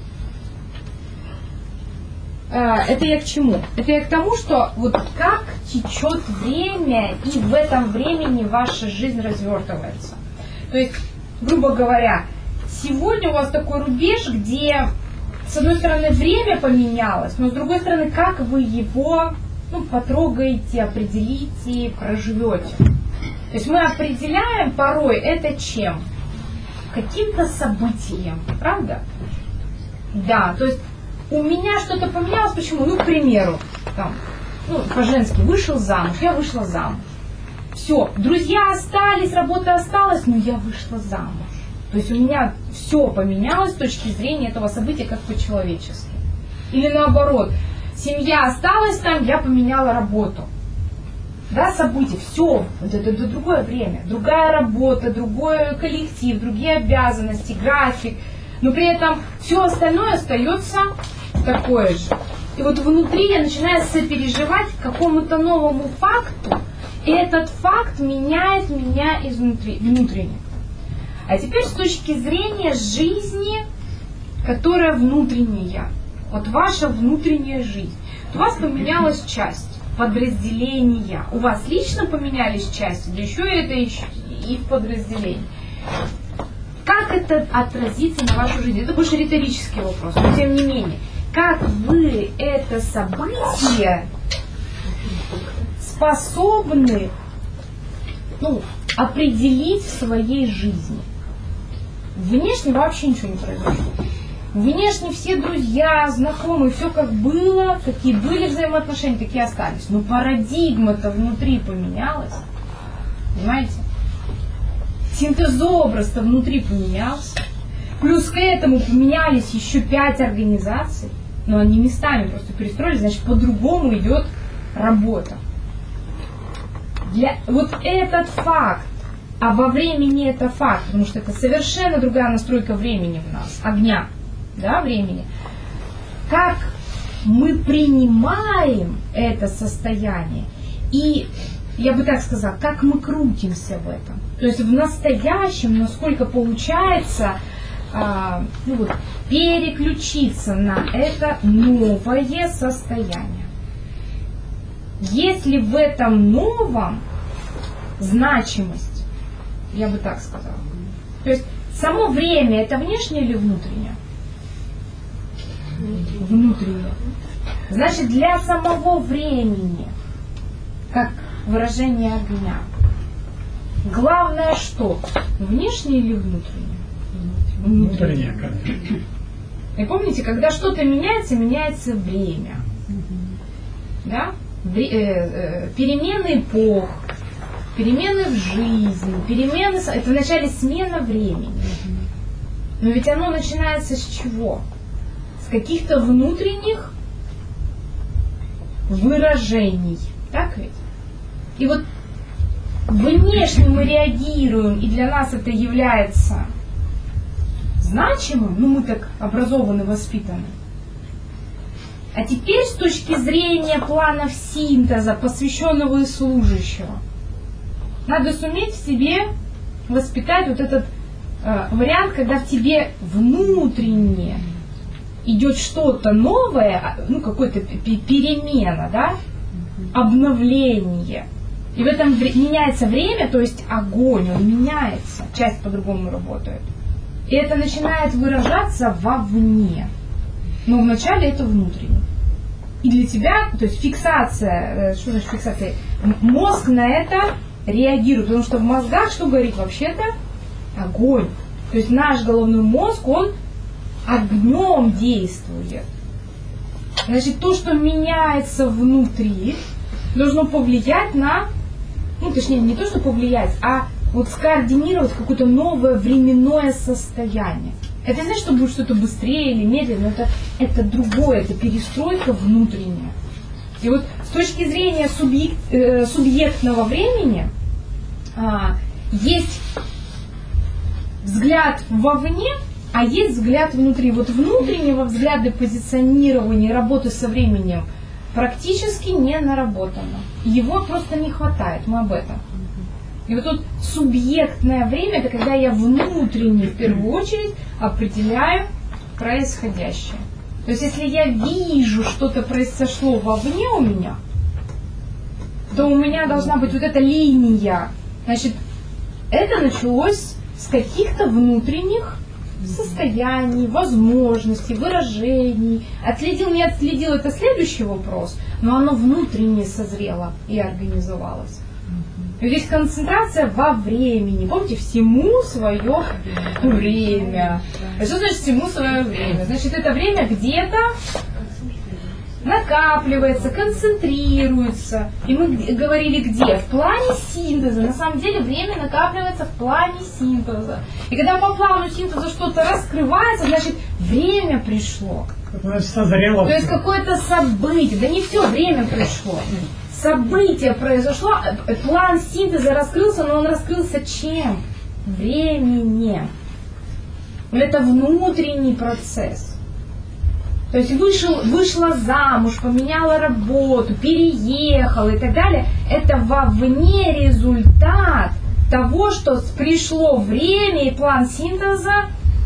Это я к чему? Это я к тому, что вот как течет время, и в этом времени ваша жизнь развертывается. То есть, грубо говоря, сегодня у вас такой рубеж, где, с одной стороны, время поменялось, но с другой стороны, как вы его ну, потрогаете, определите, проживете. То есть мы определяем порой это чем? Каким-то событием, правда? Да, то есть у меня что-то поменялось, почему? Ну, к примеру, там, ну, по-женски, вышел замуж, я вышла замуж. Все, друзья остались, работа осталась, но я вышла замуж. То есть у меня все поменялось с точки зрения этого события как по-человечески. Или наоборот, семья осталась там, я поменяла работу. Да, события, все, это, это, это другое время, другая работа, другой коллектив, другие обязанности, график, но при этом все остальное остается такое же. И вот внутри я начинаю сопереживать к какому-то новому факту, и этот факт меняет меня изнутри, внутренне. А теперь с точки зрения жизни, которая внутренняя, вот ваша внутренняя жизнь, у вас поменялась часть. Подразделения. У вас лично поменялись части, да еще это еще и в подразделении. Как это отразится на вашу жизнь? Это больше риторический вопрос, но тем не менее. Как вы это событие способны ну, определить в своей жизни? Внешне вообще ничего не произошло. Внешне все друзья, знакомые, все как было, какие были взаимоотношения, такие остались. Но парадигма-то внутри поменялась. Понимаете? Синтезообраз-то внутри поменялся. Плюс к этому поменялись еще пять организаций. Но они местами просто перестроились, значит, по-другому идет работа. Для... Вот этот факт, а во времени это факт, потому что это совершенно другая настройка времени в нас, огня. Да, времени. Как мы принимаем это состояние и, я бы так сказала, как мы крутимся в этом. То есть в настоящем, насколько получается а, ну вот, переключиться на это новое состояние. Если в этом новом значимость, я бы так сказала. То есть само время это внешнее или внутреннее? Внутреннее. Значит, для самого времени, как выражение огня, главное что? Внешнее или внутреннее? Внутреннее, конечно. И помните, когда что-то меняется, меняется время. Да? Перемены эпох, перемены в жизни, перемены... Это вначале смена времени. Но ведь оно начинается с чего? Каких-то внутренних выражений. Так ведь? И вот внешне мы реагируем, и для нас это является значимым, ну мы так образованы, воспитаны. А теперь с точки зрения планов синтеза, посвященного и служащего, надо суметь в себе воспитать вот этот э, вариант, когда в тебе внутренне идет что-то новое, ну, какая-то перемена, да, обновление. И в этом меняется время, то есть огонь, он меняется, часть по-другому работает. И это начинает выражаться вовне. Но вначале это внутренне. И для тебя, то есть фиксация, что значит фиксация? Мозг на это реагирует, потому что в мозгах что говорит вообще-то? Огонь. То есть наш головной мозг, он огнем действует. Значит, то, что меняется внутри, должно повлиять на, ну, точнее, не то, что повлиять, а вот скоординировать какое-то новое временное состояние. Это не значит, что будет что-то быстрее или медленнее, но это, это другое, это перестройка внутренняя. И вот с точки зрения субъект, э, субъектного времени а, есть взгляд вовне, а есть взгляд внутри. Вот внутреннего взгляда позиционирования, работы со временем практически не наработано. Его просто не хватает, мы об этом. И вот тут субъектное время, это когда я внутренне в первую очередь определяю происходящее. То есть если я вижу, что-то произошло вовне у меня, то у меня должна быть вот эта линия. Значит, это началось с каких-то внутренних состояний, возможностей, выражений. Отследил, не отследил, это следующий вопрос, но оно внутренне созрело и организовалось. Здесь концентрация во времени. Помните, всему свое время. А что значит всему свое время? Значит, это время где-то накапливается, концентрируется. И мы говорили где? В плане синтеза. На самом деле время накапливается в плане синтеза. И когда по плану синтеза что-то раскрывается, значит время пришло. Созрело. То есть какое-то событие. Да не все время пришло. Событие произошло, план синтеза раскрылся, но он раскрылся чем? Временем. Это внутренний процесс. То есть вышел, вышла замуж, поменяла работу, переехала и так далее. Это вовне результат того, что пришло время и план синтеза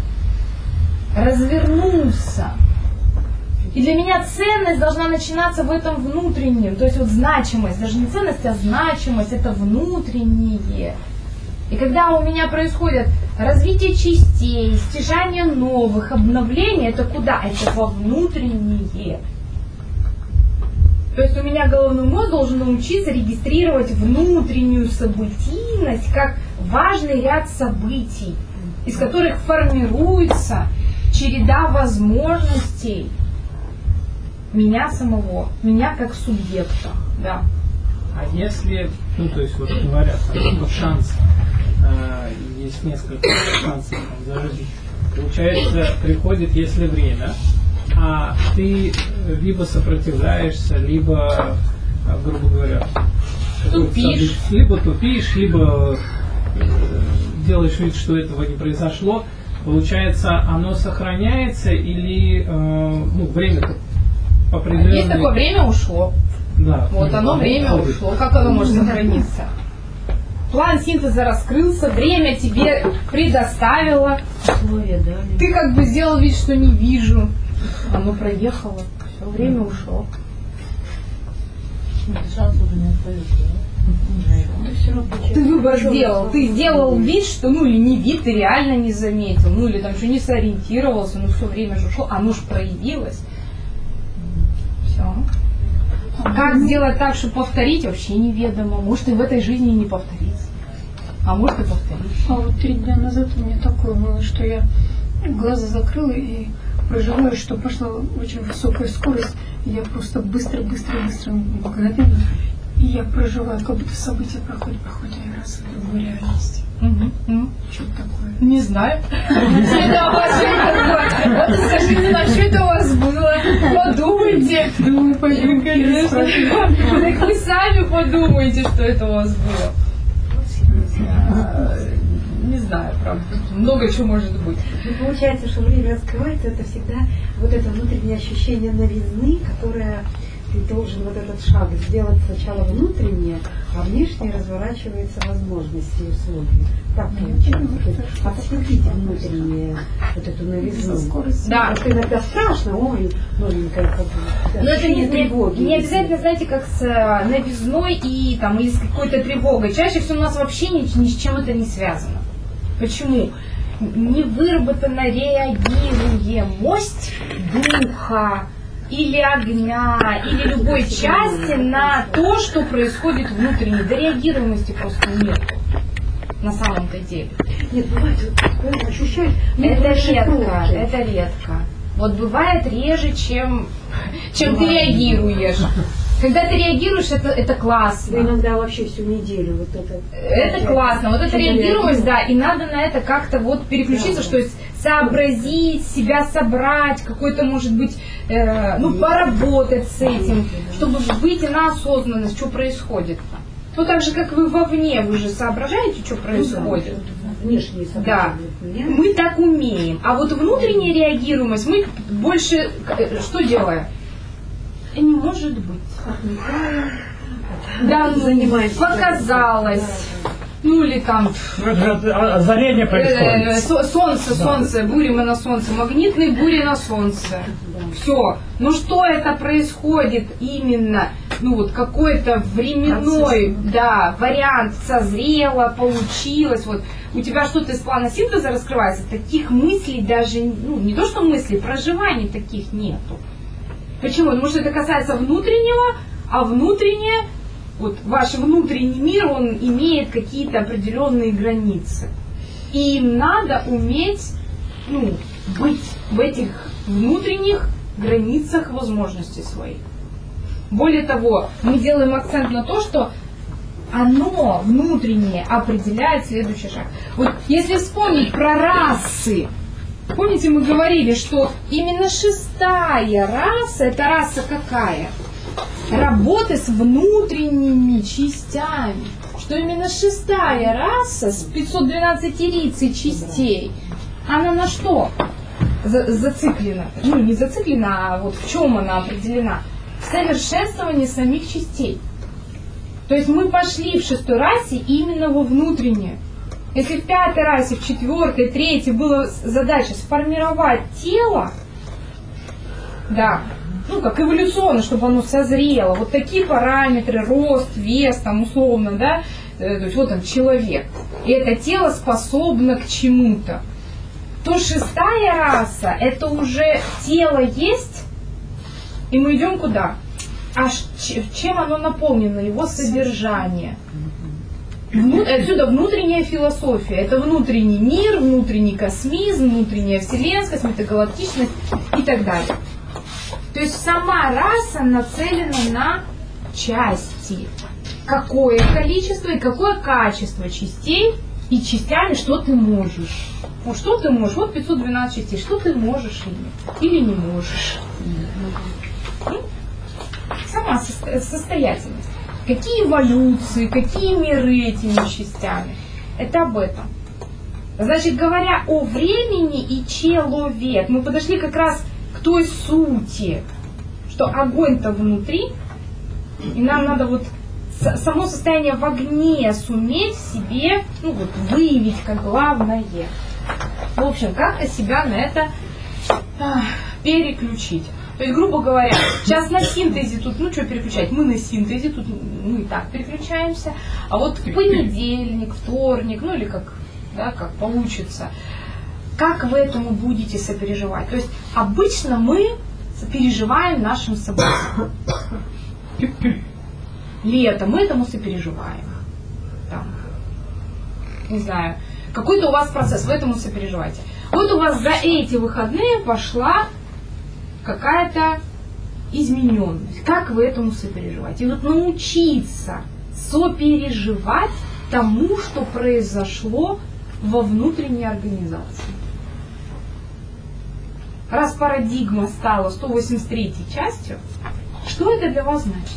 развернулся. И для меня ценность должна начинаться в этом внутреннем. То есть вот значимость, даже не ценность, а значимость, это внутреннее. И когда у меня происходит развитие частей, стяжание новых, обновление, это куда? Это во внутреннее. То есть у меня головной мозг должен научиться регистрировать внутреннюю событийность как важный ряд событий, из которых формируется череда возможностей меня самого, меня как субъекта, да. А если, ну то есть вот говорят, там, шанс, э, есть несколько шансов там, за жизнь, получается, приходит, если время, а ты либо сопротивляешься, либо, грубо говоря, тупишь, либо тупишь, либо делаешь вид, что этого не произошло, получается, оно сохраняется или э, ну, время-то определенное... Есть такое время ушло. Да, вот оно время уходит. Ушло. Как оно может сохраниться? План синтеза раскрылся, время тебе предоставило. Условия дали. Ты как бы сделал вид, что не вижу. Оно проехало. Все, время ушло. Шанс уже не остается. Ты выбор сделал. Ты сделал вид, что, ну или не вид, ты реально не заметил. Ну или там что не сориентировался, ну все время же ушло, оно же проявилось. Все. Как сделать так, чтобы повторить, вообще неведомо. Может и в этой жизни не повторится. А может и повторится. А вот три дня назад у меня такое было, что я глаза закрыла и проживаю, что пошла очень высокая скорость. И я просто быстро-быстро-быстро мгновенно. И я проживаю, как будто события проходят, проходят, и раз в другую реальность. Угу. Что такое? Не знаю. Это у вас что-то было. Скажите нам, что это у вас было? Подумайте. Думаю, пойдем, конечно. Так вы сами подумайте, что это у вас было. Не знаю, правда. Много чего может быть. Ну, получается, что время раскрывается, это всегда вот это внутреннее ощущение новизны, которое ты должен вот этот шаг сделать сначала внутреннее, а внешне разворачиваются возможности и условия. Так получается. Отследите внутреннее вот эту новизну. Да. Потому что иногда страшно, ой, новенькая ходит. Но это не, не, не обязательно, знаете, как с новизной и там или с какой-то тревогой. Чаще всего у нас вообще ни, ни с чем это не связано. Почему? Невыработанно реагируемость духа или огня, или любой части на то, что происходит внутренне. Да реагируемости просто нет на самом-то деле. Нет, бывает, вот, ощущаешь. Это редко, это редко. Вот бывает реже, чем, чем ты реагируешь. Когда ты реагируешь, это, это классно. Да иногда вообще всю неделю вот это. Это классно. Вот эта реагируемость, да, и надо на это как-то вот переключиться, да, что есть сообразить, себя собрать, какой-то, может быть, э, ну, поработать с этим, чтобы выйти на осознанность, что происходит-то. Ну, так же, как вы вовне, вы же соображаете, что происходит. Внешние да, мы так умеем. А вот внутренняя реагируемость, мы больше что делаем? Не может быть. Отмекаем, да, ну, занимаемся. показалось. ну или там озарение происходит. Солнце, солнце, бури мы на солнце, магнитные бури на солнце. Все. Ну что это происходит именно? Ну вот какой-то временной, да, вариант созрело, получилось. Вот у тебя что-то из плана синтеза раскрывается, таких мыслей даже, ну не то что мыслей, проживаний таких нету. Почему? Потому что это касается внутреннего, а внутреннее, вот ваш внутренний мир, он имеет какие-то определенные границы. И им надо уметь, ну, быть в этих внутренних границах возможностей своих. Более того, мы делаем акцент на то, что оно внутреннее определяет следующий шаг. Вот если вспомнить про расы, помните, мы говорили, что именно шестая раса, это раса какая? Работы с внутренними частями. Что именно шестая раса с пятьсот двенадцатирицей частей, она на что За- зациклена? Ну, не зациклена, а вот в чем она определена? В совершенствовании самих частей. То есть мы пошли в шестой расе именно во внутреннее. Если в пятой расе, в четвертой, третьей была задача сформировать тело, да, ну как эволюционно, чтобы оно созрело, вот такие параметры, рост, вес, там условно, да, то есть вот он человек, и это тело способно к чему-то, то шестая раса, это уже тело есть, и мы идем куда? А чем оно наполнено, его содержание? Отсюда внутренняя философия. Это внутренний мир, внутренний космизм, внутренняя вселенскость, метагалактичность и так далее. То есть сама раса нацелена на части. Какое количество и какое качество частей, и частями что ты можешь. Вот что ты можешь, вот пятьсот двенадцать частей, что ты можешь или, или не можешь. Сама состоятельность. Какие эволюции, какие миры этими частями. Это об этом. Значит, говоря о времени и человек, мы подошли как раз к той сути, что огонь-то внутри, и нам надо вот само состояние в огне суметь в себе, ну вот, выявить как главное. В общем, как-то себя на это а, переключить. То есть, грубо говоря, сейчас на синтезе тут, ну что переключать, мы на синтезе, тут мы и так переключаемся, а вот в понедельник, вторник, ну или как, да, как получится, как вы этому будете сопереживать? То есть, обычно мы сопереживаем нашим событиям. Лето, мы этому сопереживаем. Там, не знаю, какой-то у вас процесс, вы этому сопереживаете. Вот у вас за эти выходные пошла какая-то измененность. Как вы этому сопереживаете? И вот научиться сопереживать тому, что произошло во внутренней организации. Раз парадигма стала сто восемьдесят третьей частью, что это для вас значит?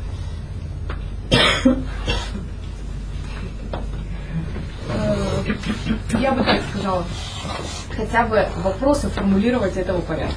Я бы так сказала, хотя бы вопросы формулировать этого порядка.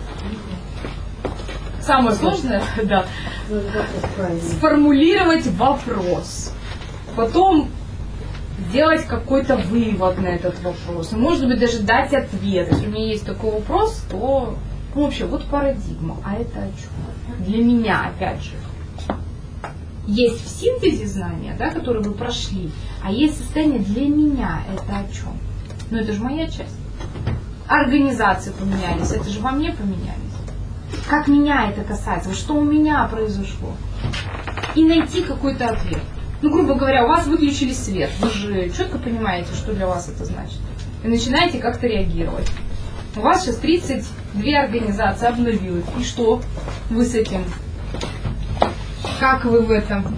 Самое сложное, да, сформулировать вопрос, потом сделать какой-то вывод на этот вопрос, и, может быть, даже дать ответ. Если у меня есть такой вопрос, то, ну, вообще, вот парадигма, а это о чем? Для меня, опять же, есть в синтезе знания, да, которые вы прошли, а есть состояние для меня, это о чем? Ну, это же моя часть. Организации поменялись, это же во мне поменялись. Как меня это касается, что у меня произошло. И найти какой-то ответ. Ну, грубо говоря, у вас выключили свет. Вы же четко понимаете, что для вас это значит. И начинаете как-то реагировать. У вас сейчас тридцать две организации обновилось. И что вы с этим? Как вы в этом?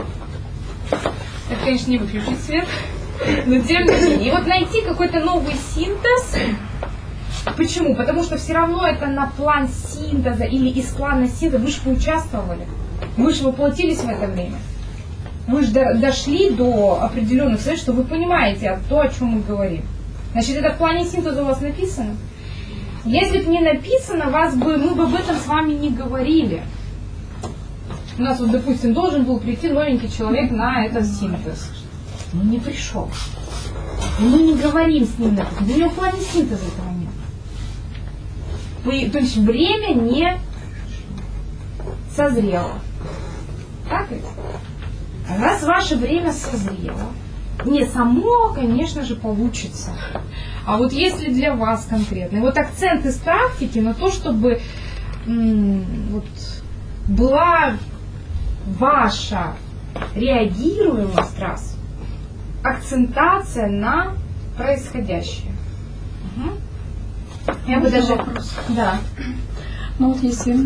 Это, конечно, не выключить свет. Но тем не менее. И вот найти какой-то новый синтез. Почему? Потому что все равно это на план синтеза или из плана синтеза. Вы же поучаствовали. Вы же воплотились в это время. Вы же до, дошли до определенных советов, что вы понимаете то, о чем мы говорим. Значит, это в плане синтеза у вас написано. Если бы не написано, вас бы, мы бы об этом с вами не говорили. У нас вот, допустим, должен был прийти новенький человек на этот синтез. но не пришел. И мы не говорим с ним на это. У него в плане синтеза этого нет. Вы, то есть время не созрело. Так ведь? А раз ваше время созрело, не само, конечно же, получится. А вот если для вас конкретно, и вот акцент из практики на то, чтобы м- вот, была ваша реагируемость раз, акцентация на происходящее. Угу. Я бы даже... Вопрос. Да. Ну вот если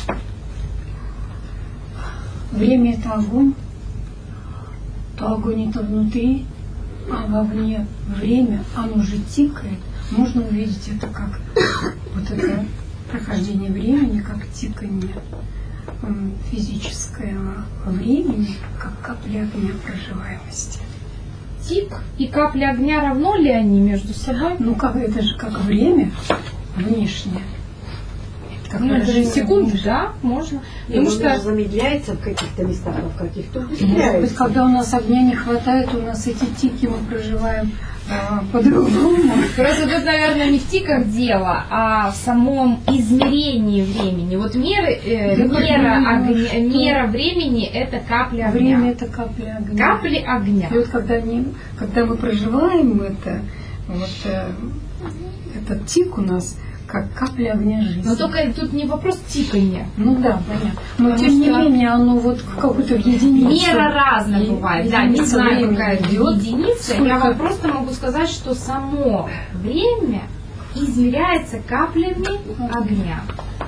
время это огонь, то огонь это внутри, а вовне время, оно же тикает. Можно увидеть это как вот это прохождение времени, как тиканье физического времени, как капля огня проживаемости. Тик и капля огня, равно ли они между собой? Ну как это же как время внешнее. Как Ну, это же выражение секунды, внешнее. да, можно. Потому Потому что замедляется в каких-то местах, а в каких-то Может быть, ускоряется. когда у нас огня не хватает, у нас эти тики мы проживаем а, по-другому. просто тут, наверное, не в тиках дело, а в самом измерении времени. Вот мера, э, Да, мера, огня- что? мера времени – это капля огня. Время это капля огня. Капли огня. И вот когда, они, когда мы проживаем это, вот э, этот тик у нас как капля огня жизни. Но только тут не вопрос тикания. Ну да, понятно. Но Потому тем не что менее оно вот какое-то в единице. Мера разная И- бывает. Да, не единица знаю, времени какая это идет. единица. Я Сколько? вам просто могу сказать, что само время измеряется каплями огня.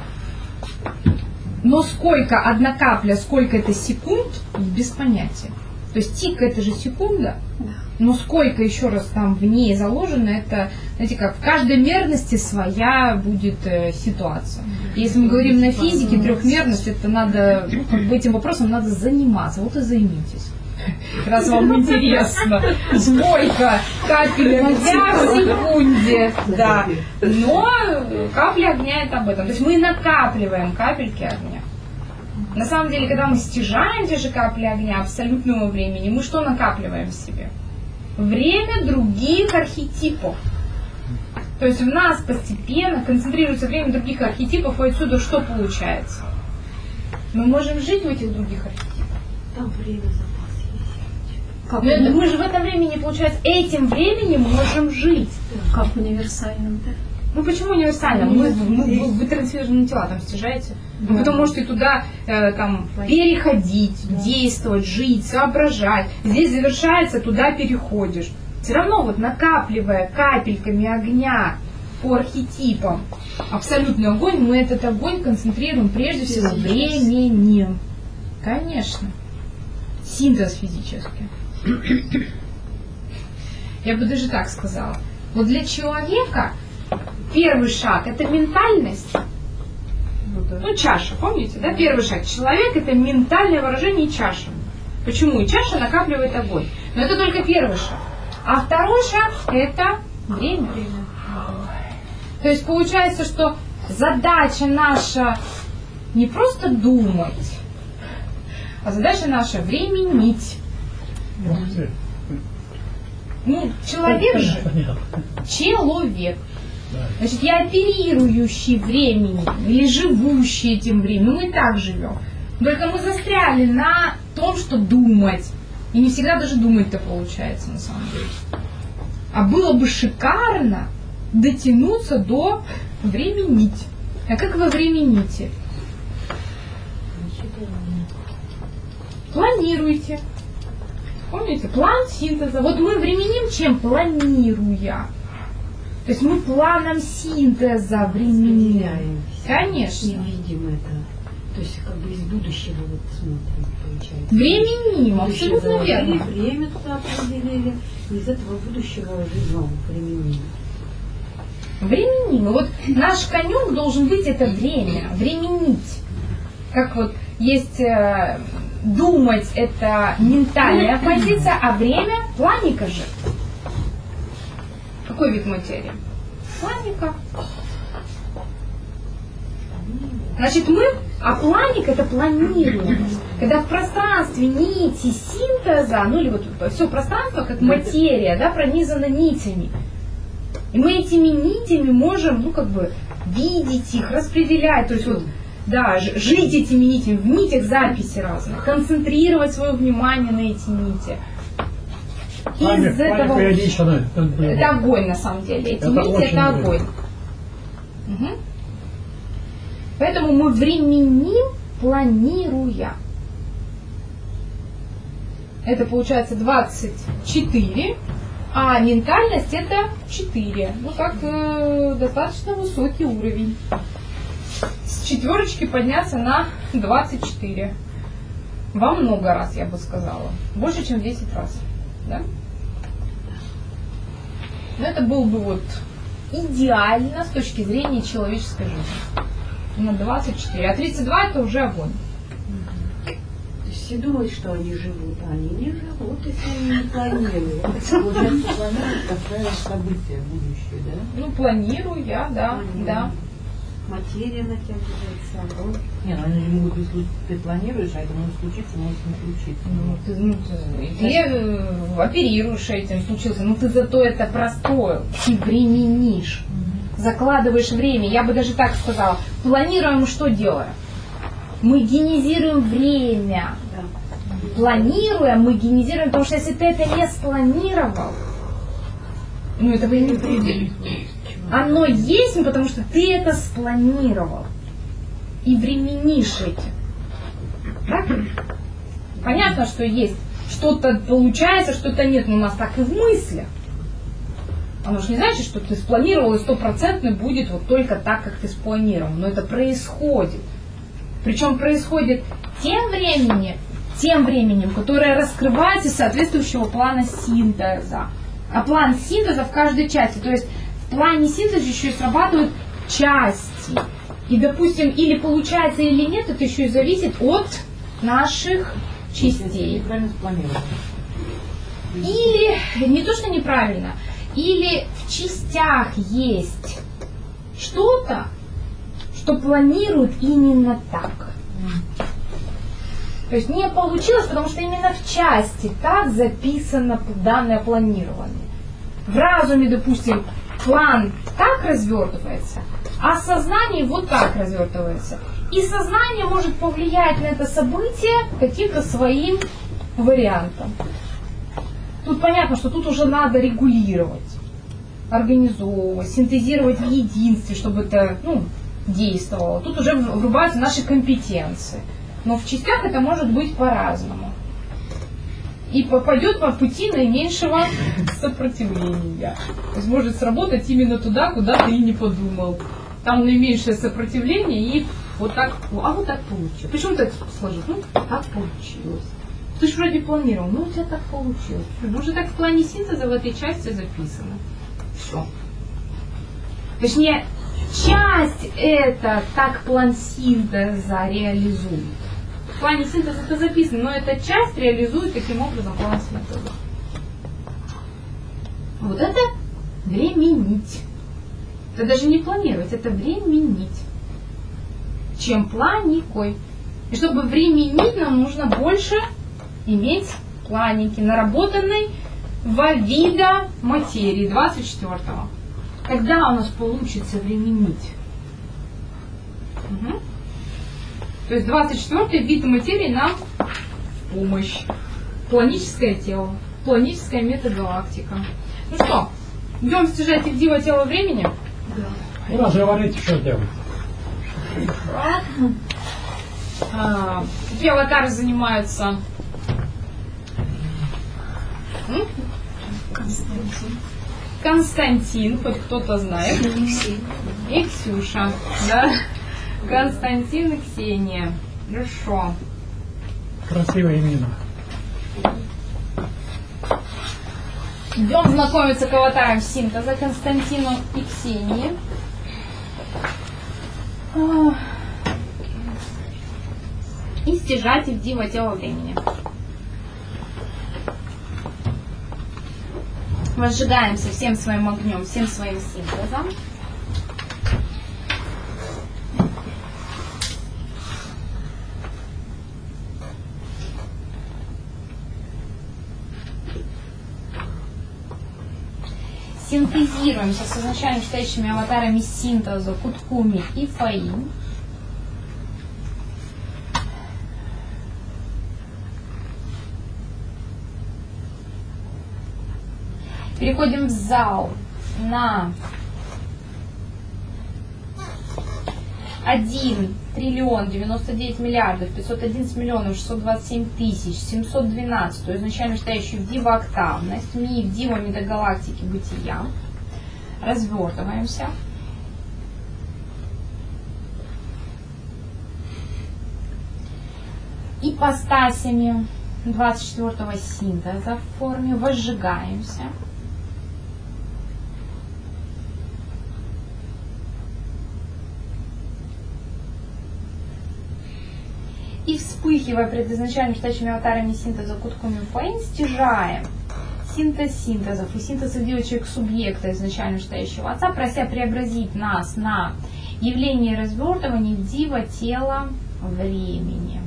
Но сколько одна капля, сколько это секунд, без понятия. То есть тик это же секунда, Да. но сколько еще раз там в ней заложено, это, знаете как, в каждой мерности своя будет э, ситуация. Если мы говорим на физике, трехмерность, это надо, ну, как бы этим вопросом надо заниматься, вот и займитесь. Раз вам интересно, сколько капель огня в секунде, да. Но капля огня это об этом. То есть мы накапливаем капельки огня. На самом деле, когда мы стяжаем те же капли огня абсолютного времени, мы что накапливаем в себе? Время других архетипов. То есть в нас постепенно концентрируется время других архетипов, и отсюда что получается? Мы можем жить в этих других архетипах. Там время запас есть. Как, Но это уни- мы же в этом времени, получается, этим временем можем жить. как универсальным, да? Ну почему универсально? Мы, мы, вы, вы трансферные тела там стяжаете. Вы потом можете туда э, там, переходить, действовать, жить, соображать. Здесь завершается, туда переходишь. Все равно вот накапливая капельками огня по архетипам абсолютный огонь, мы этот огонь концентрируем прежде всего временем. Конечно. Синтез физический. Я бы даже так сказала. Вот для человека первый шаг – это ментальность. Ну, да. Ну, чаша, помните, да? Первый шаг. Человек – это ментальное выражение чаши. Почему? И чаша накапливает огонь. Но это только первый шаг. А второй шаг – это время. То есть получается, что задача наша не просто думать, а задача наша временить. Ну, человек же, Понятно. человек. Значит, я оперирующий временем или живущий этим временем. Мы и так живем. Только мы застряли на том, что думать. И не всегда даже думать-то получается на самом деле. А было бы шикарно дотянуться до временить. А как вы времените? Планируйте. Помните? План синтеза. Вот мы временим чем? Планируя. То есть мы планом синтеза временим. Распределяем. Конечно. Не видим это. То есть как бы из будущего вот смотрим, получается. Временим, Будущее абсолютно заложили, верно. время туда определили, из этого будущего живем временем. Временим. И вот наш конек должен быть это время, временить. Как вот есть э, думать, это ментальная позиция, а время планика же. Какой вид материи? Планика. Значит, мы, а планик это планирование. Когда в пространстве нити синтеза, ну или вот все пространство, как материя, да, пронизано нитями. И мы этими нитями можем, ну как бы, видеть их, распределять, то есть вот, да, жить этими нитями, в нитях записи разные, концентрировать свое внимание на эти нити. Из Пламя, этого... пламя лично, это огонь на самом деле, эти это нити это огонь. Угу. Поэтому мы временим, планируя. Это получается двадцать четыре, а ментальность это четыре. Ну как э, достаточно высокий уровень. С четверочки подняться на двадцать четыре. Во много раз, я бы сказала. Больше, чем десять раз. Да? Но это было бы вот идеально с точки зрения человеческой жизни. На двадцать четыре. А тридцать два это уже огонь. То есть все думают, что они живут, а они не живут, если они не планируют. Получается, планируют, как правило, события будущее, да? Ну, планирую я, да, Мгм. да. Материя натягивается, огонь. Не, ну они могут, если ты планируешь, а это может случиться, может не случиться. Ну, ты, ну, ты, ты э, оперируешь этим, случился. Ну, ты зато это простое, ты временишь. Закладываешь время. Я бы даже так сказала. Планируем, что делаем? Мы генизируем время. Да. Планируя, мы генизируем, потому что если ты это не спланировал, ну, этого и не будет. Оно есть, потому что ты это спланировал. И временишь этим. Так? Понятно, что есть. Что-то получается, что-то нет. Но у нас так и в мыслях. Оно же не значит, что ты спланировал и стопроцентно будет вот только так, как ты спланировал. Но это происходит. Причем происходит тем временем, тем временем, которое раскрывается из соответствующего плана синтеза. А план синтеза в каждой части. То есть в плане синтеза еще и срабатывают части. И, допустим, или получается, или нет, это еще и зависит от наших частей. Неправильно спланировано. Или, не то, что неправильно, или в частях есть что-то, что планируют именно так. То есть не получилось, потому что именно в части так записано данное планирование. В разуме, допустим, план так развертывается, а сознание вот так развертывается. И сознание может повлиять на это событие каким-то своим вариантом. Тут понятно, что тут уже надо регулировать, организовывать, синтезировать в единстве, чтобы это, ну, действовало. Тут уже врубаются наши компетенции. Но в частях это может быть по-разному. И пойдет по пути наименьшего сопротивления. То есть может сработать именно туда, куда ты и не подумал. Там наименьшее сопротивление, и вот так, а вот так получилось. Почему так сложилось? Ну, так получилось. Ты же вроде планировал, ну у тебя так получилось. Уже так в плане синтеза в этой части записано. Все. Точнее, часть это так план синтеза реализует. В плане синтеза это записано, но эта часть реализует таким образом план синтеза. Вот это временить. Это даже не планировать, это временить. Чем планикой. И чтобы временить, нам нужно больше иметь планики, наработанной во вида материи двадцать четвёртого. Когда у нас получится временить? Угу. То есть двадцать четвёртый вид материи нам в помощь. Планическое тело, планическая метагалактика. Ну что, идем стяжать их диво тело времени? У нас говорите, что делать. А, какие аватары занимаются? М? Константин, хоть кто-то знает. И Ксюша, да? Константин и Ксения. Хорошо. Красивые имена. Идем знакомиться к аватарам синтеза Константину и Ксении. И стяжатель дива тела времени. Возжигаемся всем своим огнем, всем своим синтезом. синтезируемся с изначально стоящими аватарами синтеза Куткуми и Фаин. Переходим в зал на один триллион девяносто девять миллиардов пятьсот одиннадцать миллионов шестьсот двадцать семь тысяч семьсот двенадцать, то изначально стоящую в дивооктавность, ми в диво метагалактики бытия. Развертываемся. Ипостасями двадцать четвёртого синтеза в форме возжигаемся. И вспыхивая пред изначально стоящими аватарами синтеза Куткуми Фаин, стяжаем синтез синтезов и синтеза девочек субъекта изначально стоящего отца, прося преобразить нас на явление развертывания дива тела времени.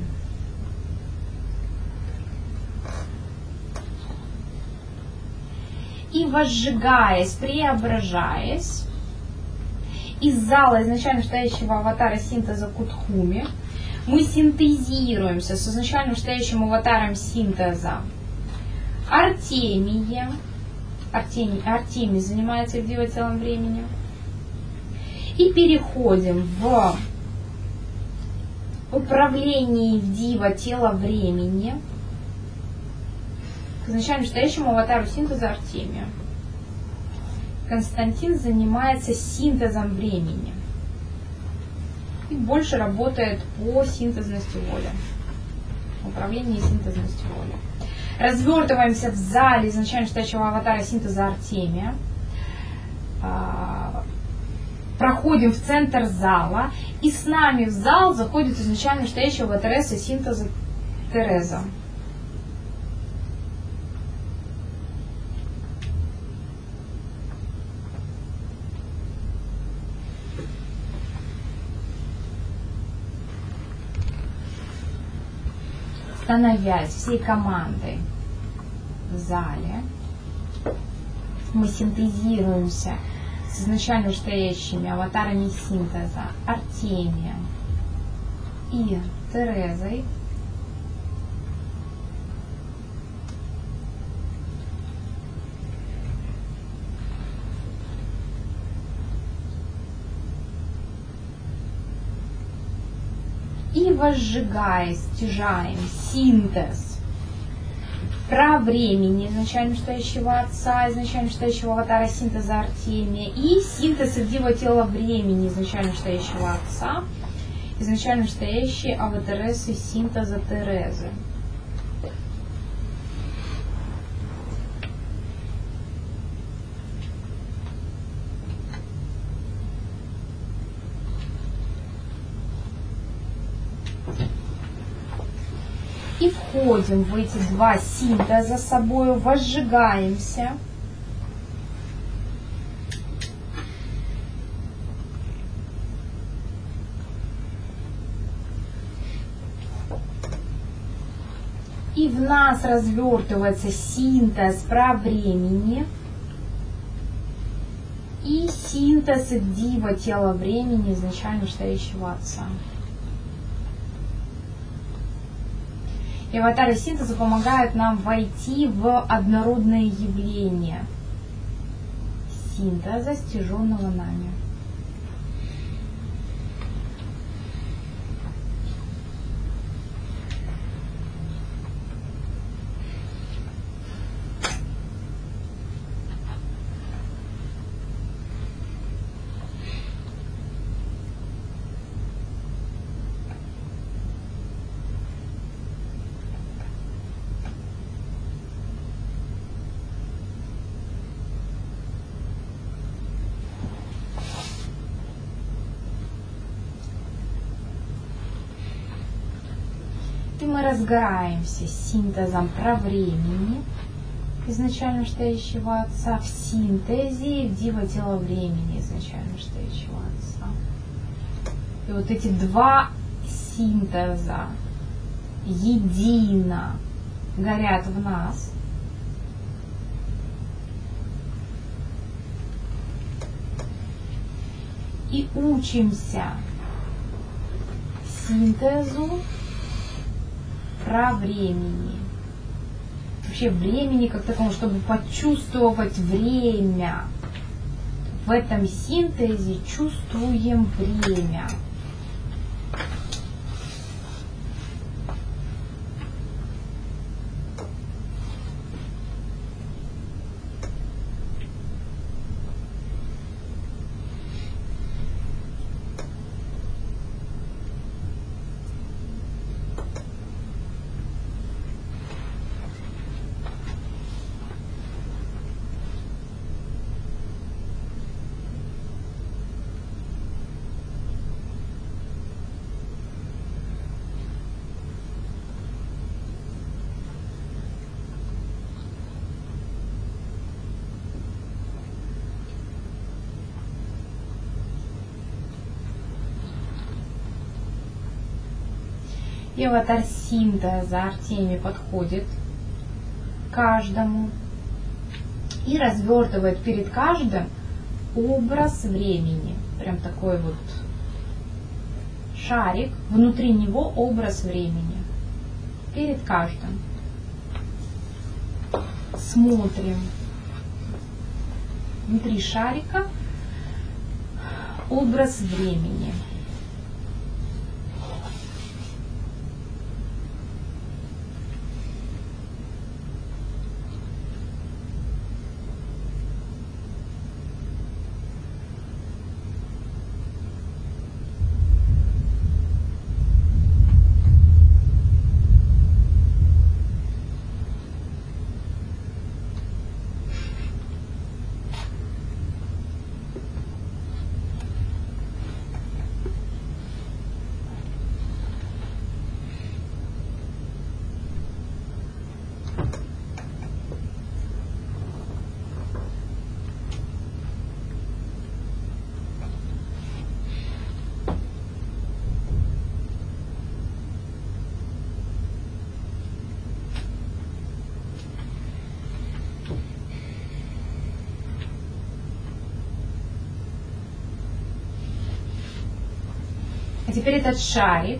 И возжигаясь, преображаясь, из зала изначально стоящего аватара синтеза Кутхуми, мы синтезируемся с изначально стоящим аватаром синтеза Артемия. Артемий, Артемий занимается дивотелом времени. И переходим в управление дива тела времени к изначально стоящему аватару синтеза Артемия. Константин занимается синтезом времени и больше работает по синтезности воли, управлению синтезностью воли. Развертываемся в зале изначально стоящего аватара синтеза Артемия, проходим в центр зала, и с нами в зал заходит изначально стоящего аватареса синтеза Тереза. Становясь всей командой в зале, мы синтезируемся с изначально стоящими аватарами синтеза Артемием и Терезой. И возжигая, стяжаем синтез про времени изначально стоящего отца, изначально стоящего аватара синтеза Артемия, и синтез дива тела времени изначально стоящего отца, изначально стоящие аватаресы синтеза Терезы. И входим в эти два синтеза с собой, возжигаемся. И в нас развертывается синтез про времени и синтез дива тела времени изначально стоящего отца. И аватары синтеза помогают нам войти в однородное явление синтеза, стяженного нами. И мы разгораемся синтезом про времени изначально стоящего отца в синтезе в дива тела времени изначально стоящего отца. И вот эти два синтеза едино горят в нас. и учимся синтезу про времени. Вообще времени как такому, чтобы почувствовать время. В этом синтезе чувствуем время. И аватар синтеза Артемий подходит к каждому и развертывает перед каждым образ времени. Прям такой вот шарик, внутри него образ времени. Перед каждым. Смотрим внутри шарика образ времени. А теперь этот шарик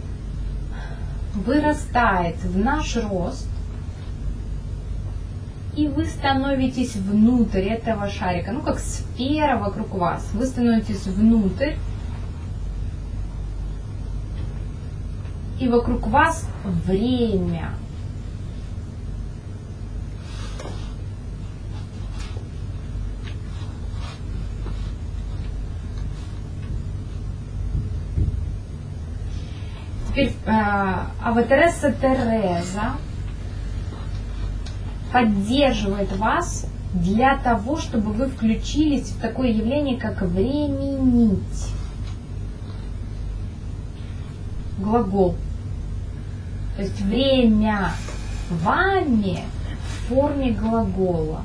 вырастает в наш рост, и вы становитесь внутрь этого шарика, ну как сфера вокруг вас. Вы становитесь внутрь, и вокруг вас время. Теперь э, аватаресса Тереза поддерживает вас для того, чтобы вы включились в такое явление, как временить. Глагол. То есть время вами в форме глагола.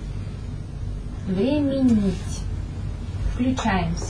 Временить. Включаемся.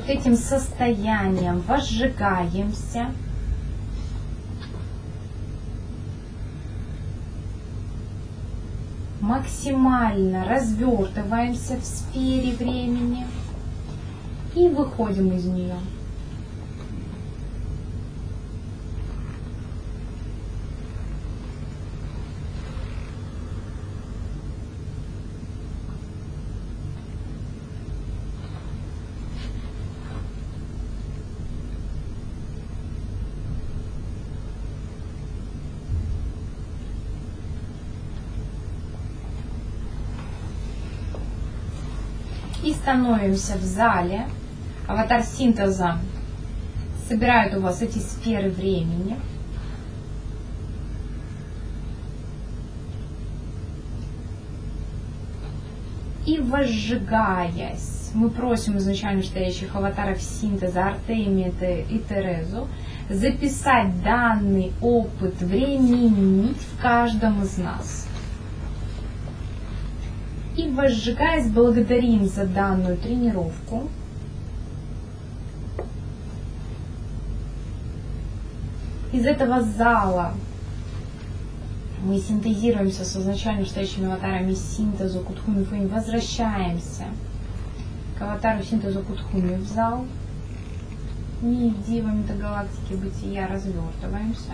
вот этим состоянием возжигаемся. Максимально развертываемся в сфере времени и выходим из нее. И становимся в зале. Аватар синтеза собирает у вас эти сферы времени. И возжигаясь, мы просим изначально стоящих аватаров синтеза Артемида и Терезу записать данный опыт времени в каждом из нас. И возжигаясь, благодарим за данную тренировку. Из этого зала мы синтезируемся с изначально стоящими аватарами синтезу Кутхуми Фэнь, возвращаемся к аватару синтезу Кутхуми в зал. Ми Дива Метагалактики Бытия, развертываемся.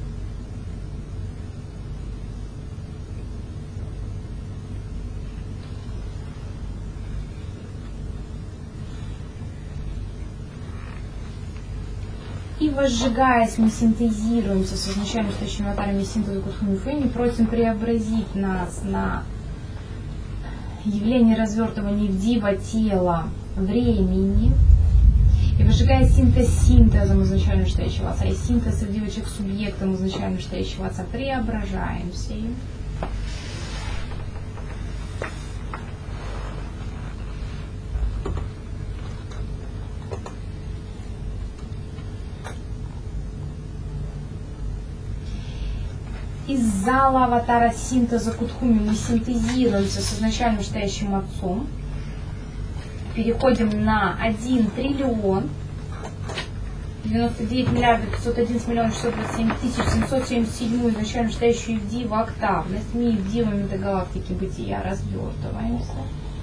И возжигаясь, мы синтезируемся с изначально стоящими аватарами синтеза Кутхуми Фэнь и просим преобразить нас на явление развертывания в дива тела времени. И возжигая синтез синтезом изначально стоящего отца и синтез в девочек субъектом изначально стоящего отца, преображаемся им. Из зала аватара синтеза Кутхуми мы синтезируемся с изначально стоящим отцом. Переходим на один триллион девяносто девять миллиардов пятьсот одиннадцать миллионов шестьсот двадцать семь тысяч семьсот семьдесят семь изначально стоящую в дива октавность. Мы в дива метагалактики бытия развертываемся.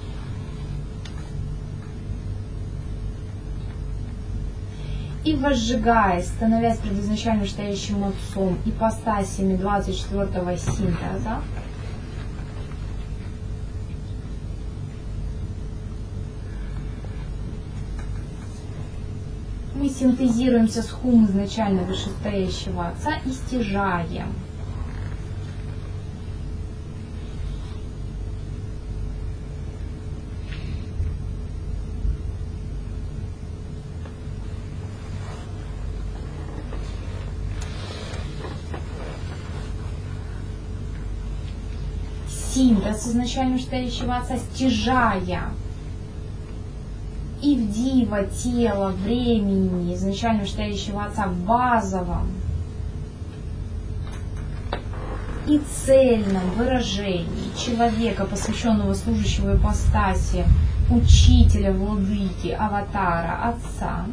И возжигаясь, становясь пред изначально стоящим отцом ипостасями двадцать четвёртого синтеза, мы синтезируемся с хум изначально вышестоящего отца и стяжаем. Синтез изначально стоящего отца, стяжая и в дива тела времени изначально стоящего отца в базовом и цельном выражении человека, посвященного служащего ипостаси, учителя, владыки, аватара, отца.